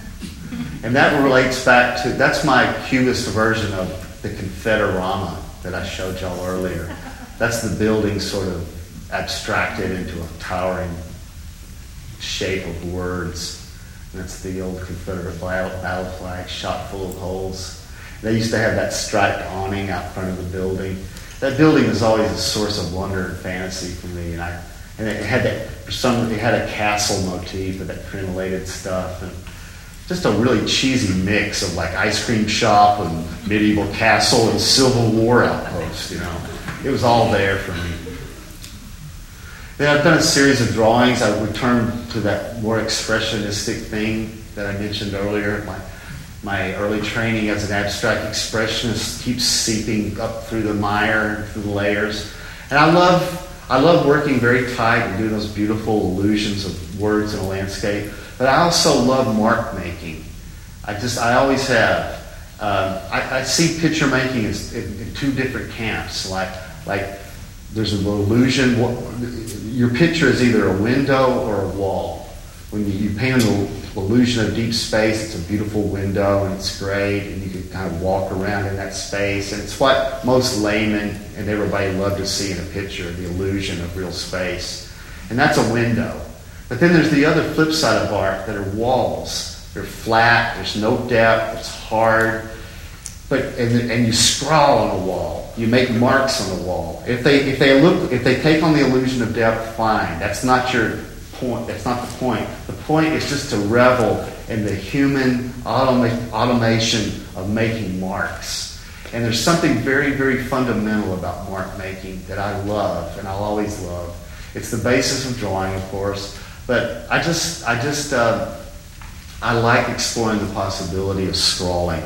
S2: And that relates back to, that's my cubist version of the Confederama that I showed y'all earlier. That's the building sort of abstracted into a towering shape of words. And that's the old Confederate battle flag shot full of holes. They used to have that striped awning out front of the building. That building was always a source of wonder and fantasy for me. And it had it had a castle motif with that crenellated stuff. And just a really cheesy mix of like ice cream shop and medieval castle and Civil War outpost, you know. It was all there for me. Then I've done a series of drawings. I returned to that more expressionistic thing that I mentioned earlier. My early training as an abstract expressionist keeps seeping up through the mire, through the layers. And I love working very tight and doing those beautiful illusions of words in a landscape. But I also love mark making. I always have. I see picture making in two different camps. Like there's an illusion. Your picture is either a window or a wall. When you paint an illusion of deep space, it's a beautiful window and it's great, and you can kind of walk around in that space. And it's what most laymen and everybody love to see in a picture, the illusion of real space. And that's a window. But then there's the other flip side of art that are walls. They're flat, there's no depth, it's hard. And you scrawl on a wall. You make marks on the wall. If they take on the illusion of depth, fine. That's not your point. That's not the point. The point is just to revel in the human automation of making marks. And there's something very, very fundamental about mark making that I love and I'll always love. It's the basis of drawing, of course. But I like exploring the possibility of scrawling.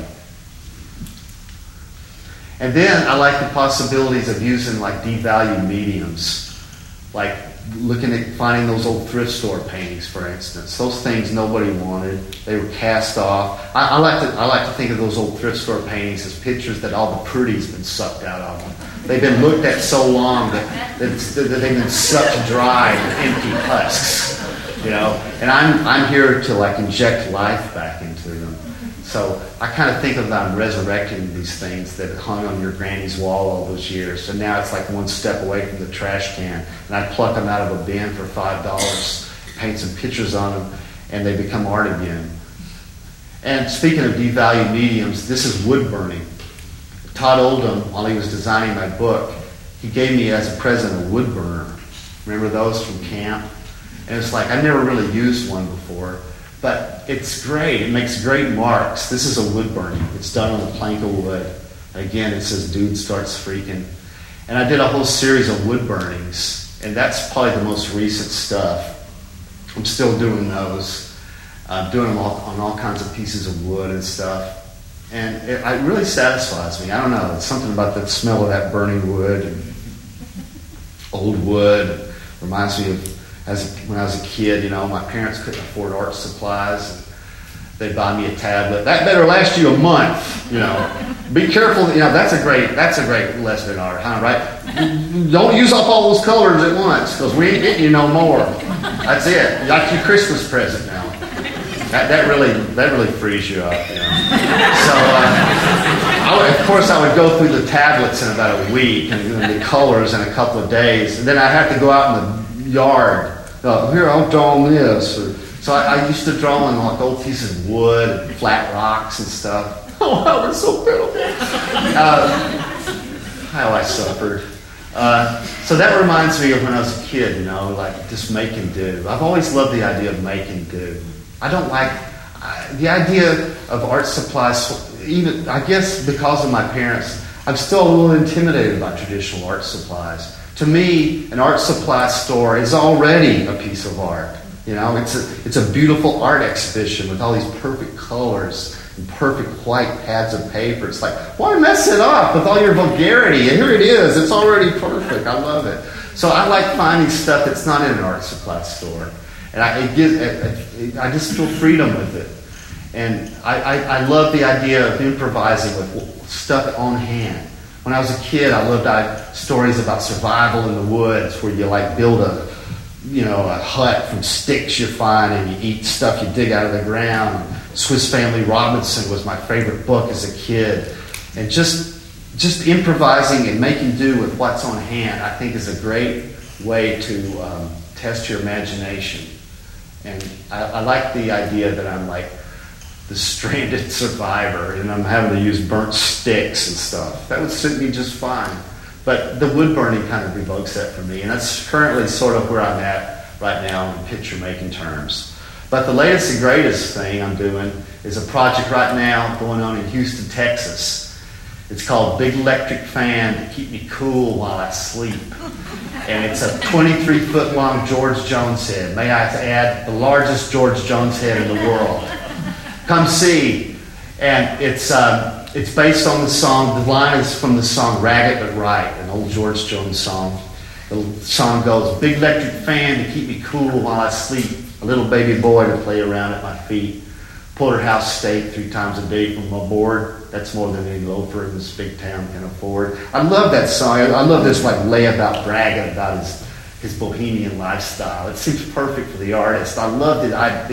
S2: And then I like the possibilities of using like devalued mediums, like finding those old thrift store paintings, for instance. Those things nobody wanted; they were cast off. I like to think of those old thrift store paintings as pictures that all the pretty's been sucked out of them. They've been looked at so long that they've been sucked dry with empty husks. And I'm here to like inject life back into them. So I kind of think of I'm resurrecting these things that hung on your granny's wall all those years. And now it's like one step away from the trash can. And I pluck them out of a bin for $5, paint some pictures on them, and they become art again. And speaking of devalued mediums, this is wood burning. Todd Oldham, while he was designing my book, he gave me as a present a wood burner. Remember those from camp? And it's like, I never really used one before. But it's great. It makes great marks. This is a wood burning. It's done on a plank of wood. Again, it says, dude starts freaking. And I did a whole series of wood burnings. And that's probably the most recent stuff. I'm still doing those. I'm doing them on all kinds of pieces of wood and stuff. And it really satisfies me. I don't know. It's something about the smell of that burning wood and old wood. Reminds me of when I was a kid, my parents couldn't afford art supplies. And they'd buy me a tablet. That better last you a month, Be careful, that's a great lesson in art, right? Don't use up all those colors at once, because we ain't getting you no more. That's it. You got your Christmas present now. That really frees you up, So, of course, I would go through the tablets in about a week, and the colors in a couple of days. And then I'd have to go out in the yard. Here, I'll draw on this. So I used to draw on like old pieces of wood and flat rocks and stuff. Oh, that was so pitiful. How I suffered. So that reminds me of when I was a kid, like just make and do. I've always loved the idea of make and do. I don't like the idea of art supplies, even, I guess because of my parents, I'm still a little intimidated by traditional art supplies. To me, an art supply store is already a piece of art. It's a beautiful art exhibition with all these perfect colors and perfect white pads of paper. It's like, why mess it up with all your vulgarity? And here it is. It's already perfect. I love it. So I like finding stuff that's not in an art supply store. And I just feel freedom with it. And I love the idea of improvising with stuff on hand. When I was a kid, I loved stories about survival in the woods, where you like build a hut from sticks you find, and you eat stuff you dig out of the ground. Swiss Family Robinson was my favorite book as a kid. And just improvising and making do with what's on hand, I think, is a great way to test your imagination. And I like the idea that I'm like the stranded survivor, and I'm having to use burnt sticks and stuff. That would suit me just fine. But the wood burning kind of evokes that for me, and that's currently sort of where I'm at right now in picture making terms. But the latest and greatest thing I'm doing is a project right now going on in Houston, Texas. It's called Big Electric Fan to Keep Me Cool While I Sleep. And it's a 23-foot long George Jones head. May I add, the largest George Jones head in the world. Come see. And it's based on the song. The line is from the song Ragged But Right, an old George Jones song. The song goes, big electric fan to keep me cool while I sleep. A little baby boy to play around at my feet. Porterhouse steak 3 times a day from my board. That's more than any loafer in this big town can afford. I love that song. I love this like layabout bragging about his bohemian lifestyle. It seems perfect for the artist. I love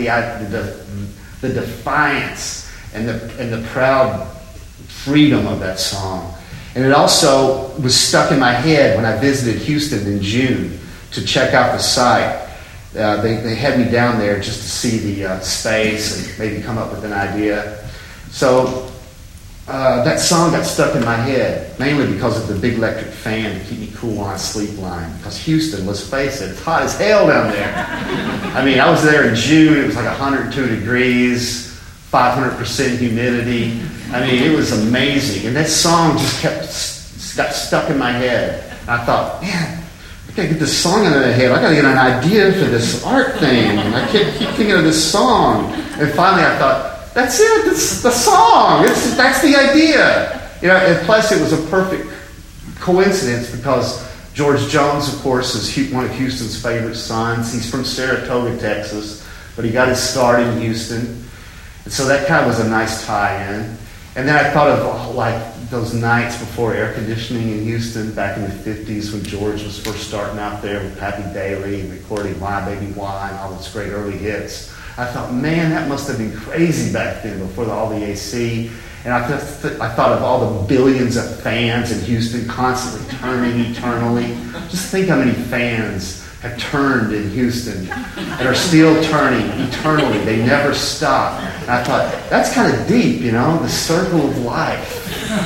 S2: the defiance and the proud freedom of that song. And it also was stuck in my head when I visited Houston in June to check out the site. They had me down there just to see the space and maybe come up with an idea. So that song got stuck in my head, mainly because of the big electric fan to keep me cool while I sleep line. Because Houston, let's face it, it's hot as hell down there. I mean, I was there in June. It was like 102 degrees, 500% humidity. I mean, it was amazing. And that song just got stuck in my head. And I thought, man, I gotta get this song in my head. I gotta get an idea for this art thing. And I keep thinking of this song. And finally I thought, that's it, it's the song. That's the idea. And plus it was a perfect coincidence because George Jones, of course, is one of Houston's favorite sons. He's from Saratoga, Texas, but he got his start in Houston. And so that kind of was a nice tie-in. And then I thought of like those nights before air conditioning in Houston back in the 50s when George was first starting out there with Pappy Daly and recording Why Baby Why and all those great early hits. I thought, man, that must have been crazy back then before all the AC. And I thought of all the billions of fans in Houston constantly turning eternally. Just think how many fans have turned in Houston and are still turning eternally. They never stop. And I thought, that's kind of deep, you know, the circle of life.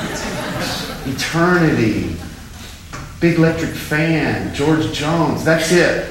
S2: Eternity. Big Electric Fan, George Jones, that's it.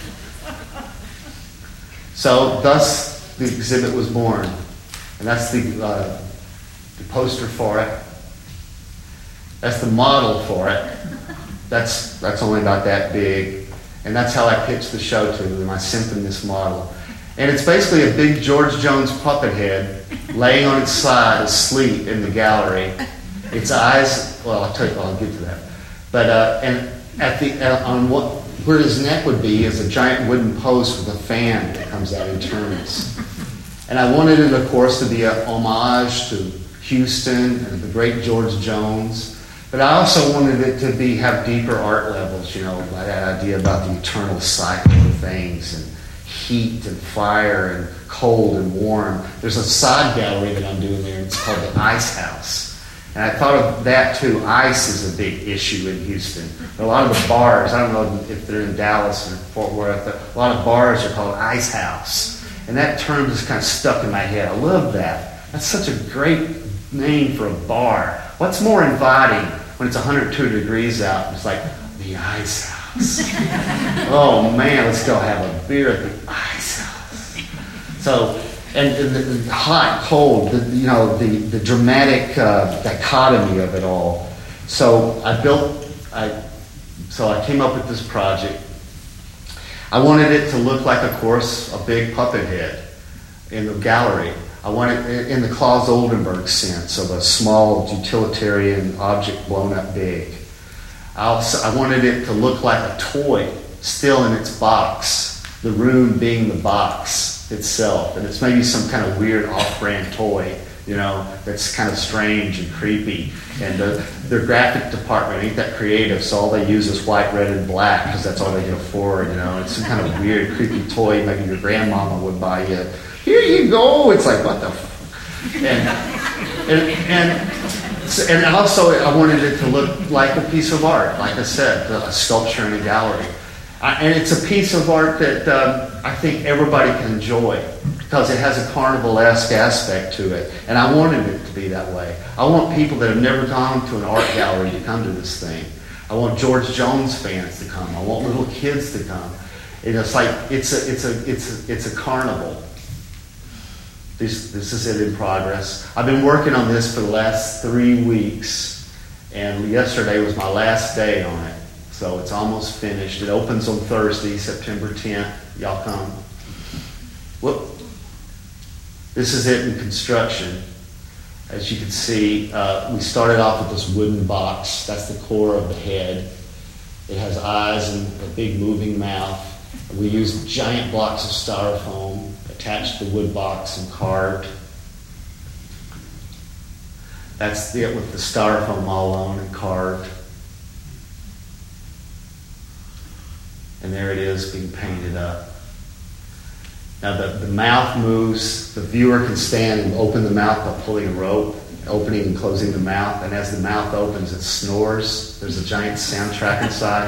S2: So, thus, the exhibit was born. And that's the poster for it. That's the model for it. That's only about that big. And that's how I pitched the show to them. I sent them this model. And it's basically a big George Jones puppet head laying on its side asleep in the gallery. Its eyes, well, I'll get to that. But, and at where his neck would be is a giant wooden post with a fan that comes out and turns. And I wanted it, of course, to be an homage to Houston and the great George Jones. But I also wanted it to have deeper art levels, you know, by that idea about the eternal cycle of things and heat and fire and cold and warm. There's a side gallery that I'm doing there, and it's called the Ice House. And I thought of that too. Ice is a big issue in Houston. A lot of the bars, I don't know if they're in Dallas or Fort Worth, but a lot of bars are called Ice House. And that term just kind of stuck in my head. I love that. That's such a great name for a bar. What's more inviting when it's 102 degrees out? It's like the Ice House. Oh man, let's go have a beer at the Ice House. So, and the hot, cold, the dramatic dichotomy of it all. So I came up with this project. I wanted it to look like, of course, a big puppet head in the gallery. I wanted it in the Claes Oldenburg sense of a small utilitarian object blown up big. I wanted it to look like a toy still in its box, the room being the box itself. And it's maybe some kind of weird off-brand toy, you know, that's kind of strange and creepy. And their graphic department ain't that creative, so all they use is white, red, and black because that's all they can afford, you know. It's some kind of weird, creepy toy maybe your grandmama would buy you. Here you go. It's like, what the And also I wanted it to look like a piece of art, like I said, a sculpture in a gallery. And it's a piece of art that I think everybody can enjoy because it has a carnival-esque aspect to it. And I wanted it to be that way. I want people that have never gone to an art gallery to come to this thing. I want George Jones fans to come. I want little kids to come. And it's like it's a carnival. This is it in progress. I've been working on this for the last 3 weeks, and yesterday was my last day on it. So it's almost finished. It opens on Thursday, September 10th. Y'all come. Whoop. This is it in construction. As you can see, we started off with this wooden box. That's the core of the head. It has eyes and a big moving mouth. We used giant blocks of styrofoam attached to the wood box and carved. That's it with the styrofoam all on and carved. And there it is being painted up. Now the mouth moves. The viewer can stand and open the mouth by pulling a rope, opening and closing the mouth. And as the mouth opens, it snores. There's a giant soundtrack inside.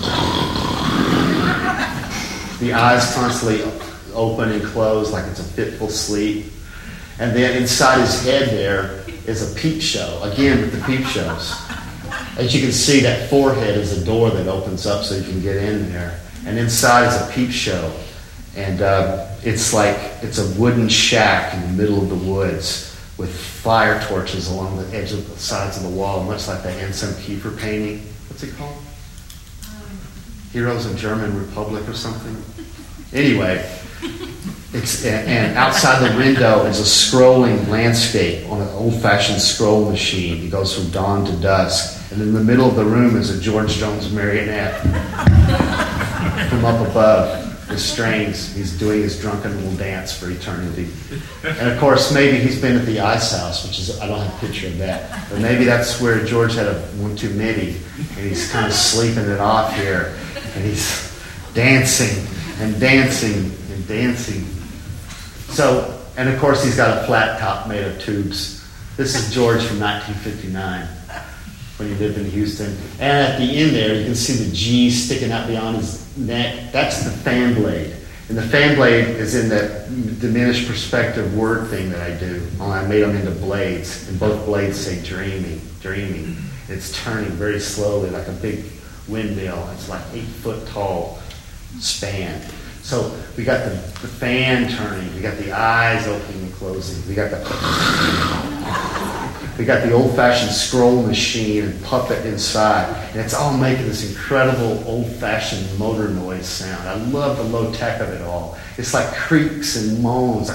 S2: The eyes constantly open and close like it's a fitful sleep. And then inside his head there is a peep show. Again, with the peep shows. As you can see, that forehead is a door that opens up so you can get in there. And inside is a peep show. And it's a wooden shack in the middle of the woods with fire torches along the edge of the sides of the wall, much like that Anselm Kiefer painting. What's it called? Heroes of German Republic or something? Anyway, and outside the window is a scrolling landscape on an old-fashioned scroll machine. It goes from dawn to dusk. And in the middle of the room is a George Jones marionette from up above. the strings. He's doing his drunken little dance for eternity. And of course, maybe he's been at the Ice House, which is, I don't have a picture of that. But maybe that's where George had one too many, and he's kind of sleeping it off here. And he's dancing and dancing and dancing. So, and of course, he's got a flat top made of tubes. This is George from 1959. When he lived in Houston. And at the end there, you can see the G sticking out beyond his neck. That's the fan blade. And the fan blade is in that diminished perspective word thing that I do. Only I made them into blades. And both blades say dreaming, dreaming. It's turning very slowly like a big windmill. It's like 8 foot tall span. So we got the fan turning. We got the eyes opening and closing. We got the old-fashioned scroll machine and puppet inside. And it's all making this incredible old-fashioned motor noise sound. I love the low tech of it all. It's like creaks and moans.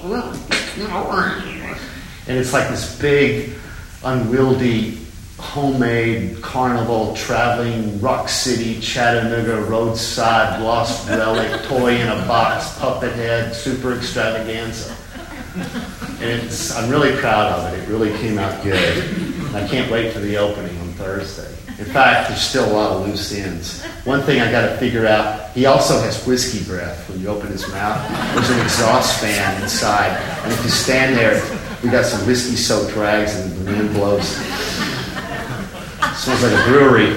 S2: And it's like this big, unwieldy, homemade carnival traveling Rock City, Chattanooga, roadside, lost relic, toy in a box, puppet head, super extravaganza. And I'm really proud of it. It really came out good. I can't wait for the opening on Thursday. In fact, there's still a lot of loose ends. One thing I got to figure out, he also has whiskey breath when you open his mouth. There's an exhaust fan inside. And if you stand there, we got some whiskey-soaked rags and the wind blows. Smells like a brewery.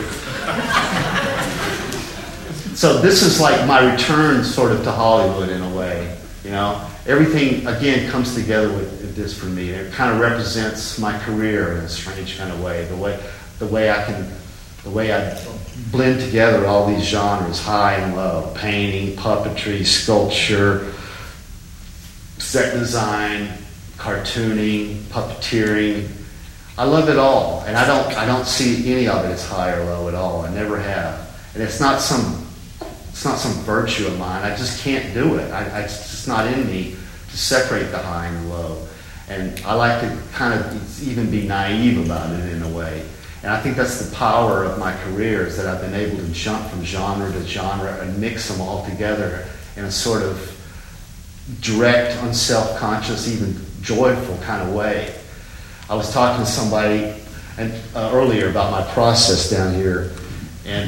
S2: So this is like my return sort of to Hollywood in a way, you know. Everything, again, comes together with this for me. It kind of represents my career in a strange kind of way. The way I blend together all these genres, high and low, painting, puppetry, sculpture, set design, cartooning, puppeteering. I love it all, and I don't see any of it as high or low at all. I never have, and it's not some virtue of mine. I just can't do it. It's just not in me to separate the high and the low. And I like to kind of even be naive about it in a way. And I think that's the power of my career, is that I've been able to jump from genre to genre and mix them all together in a sort of direct, unself-conscious, even joyful kind of way. I was talking to somebody earlier about my process down here, and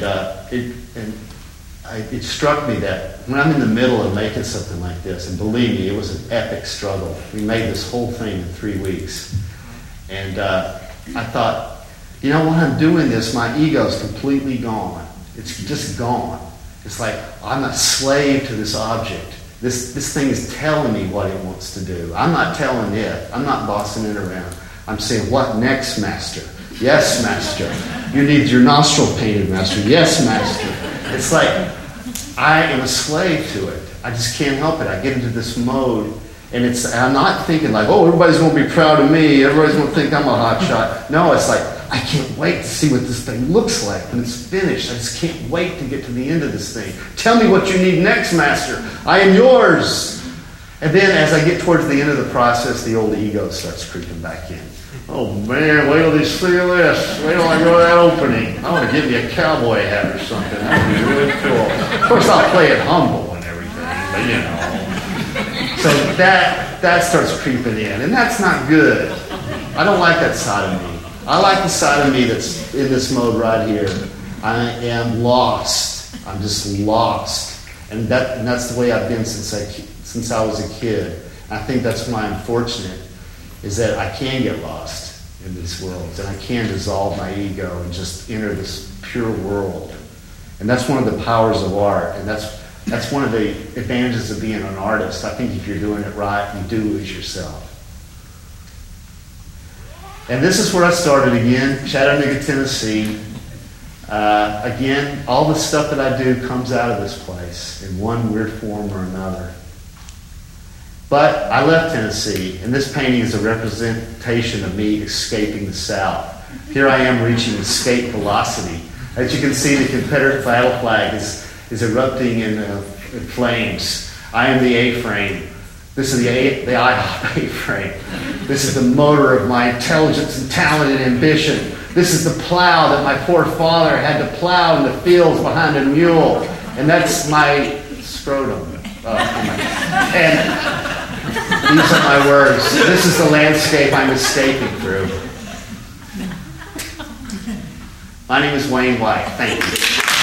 S2: it struck me that when I'm in the middle of making something like this, and believe me, it was an epic struggle. We made this whole thing in 3 weeks. And I thought, you know, when I'm doing this, my ego's completely gone. It's just gone. It's like I'm a slave to this object. This thing is telling me what it wants to do. I'm not telling it. I'm not bossing it around. I'm saying, what next, master? Yes, master. You need your nostril painted, master. Yes, master. It's like I am a slave to it. I just can't help it. I get into this mode, and I'm not thinking like, oh, everybody's going to be proud of me. Everybody's going to think I'm a hot shot. No, it's like, I can't wait to see what this thing looks like when it's finished. I just can't wait to get to the end of this thing. Tell me what you need next, master. I am yours. And then as I get towards the end of the process, the old ego starts creeping back in. Oh man, wait till you see this. Wait till I go to that opening. I want to give you a cowboy hat or something. That would be really cool. Of course, I'll play it humble and everything, but you know. So that starts creeping in, and that's not good. I don't like that side of me. I like the side of me that's in this mode right here. I am lost. I'm just lost, and that's the way I've been since I was a kid. I think that's why I'm fortunate, is that I can get lost in these worlds, and I can dissolve my ego and just enter this pure world. And that's one of the powers of art, and that's one of the advantages of being an artist. I think if you're doing it right, you do lose yourself. And this is where I started again, Chattanooga, Tennessee. Again, all the stuff that I do comes out of this place in one weird form or another. But I left Tennessee, and this painting is a representation of me escaping the South. Here I am reaching escape velocity. As you can see, the Confederate battle flag is erupting in flames. I am the A-frame. This is the IHOP A-frame. This is the motor of my intelligence and talent and ambition. This is the plow that my forefather had to plow in the fields behind a mule. And that's my scrotum. And these are my words. This is the landscape I'm escaping through. My name is Wayne White. Thank you.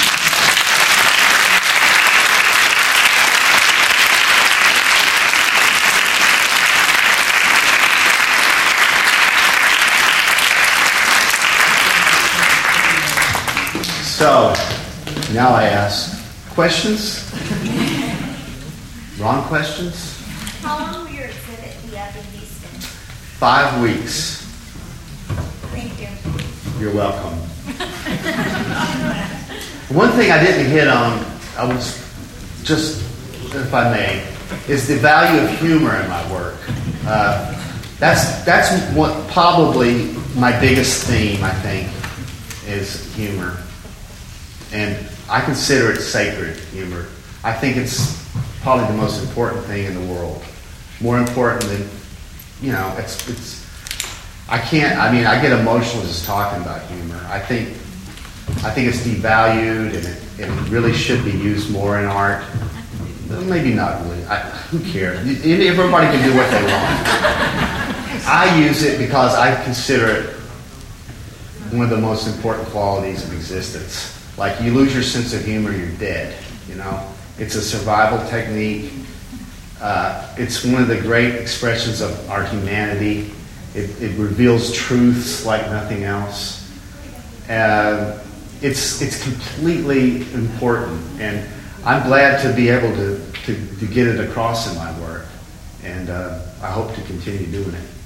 S2: So, now I ask questions? Wrong questions?
S3: How long will your exhibit be up in Houston?
S2: 5 weeks.
S3: Thank you.
S2: You're welcome. One thing I didn't hit on, I was just, if I may, is the value of humor in my work. That's what probably my biggest theme, I think, is humor. And I consider it sacred humor. I think it's probably the most important thing in the world. More important than, I get emotional just talking about humor. I think it's devalued and it really should be used more in art. Maybe not really. Who cares? Everybody can do what they want. I use it because I consider it one of the most important qualities of existence. Like, you lose your sense of humor, you're dead. It's a survival technique. It's one of the great expressions of our humanity. It reveals truths like nothing else. It's completely important, and I'm glad to be able to get it across in my work, and I hope to continue doing it.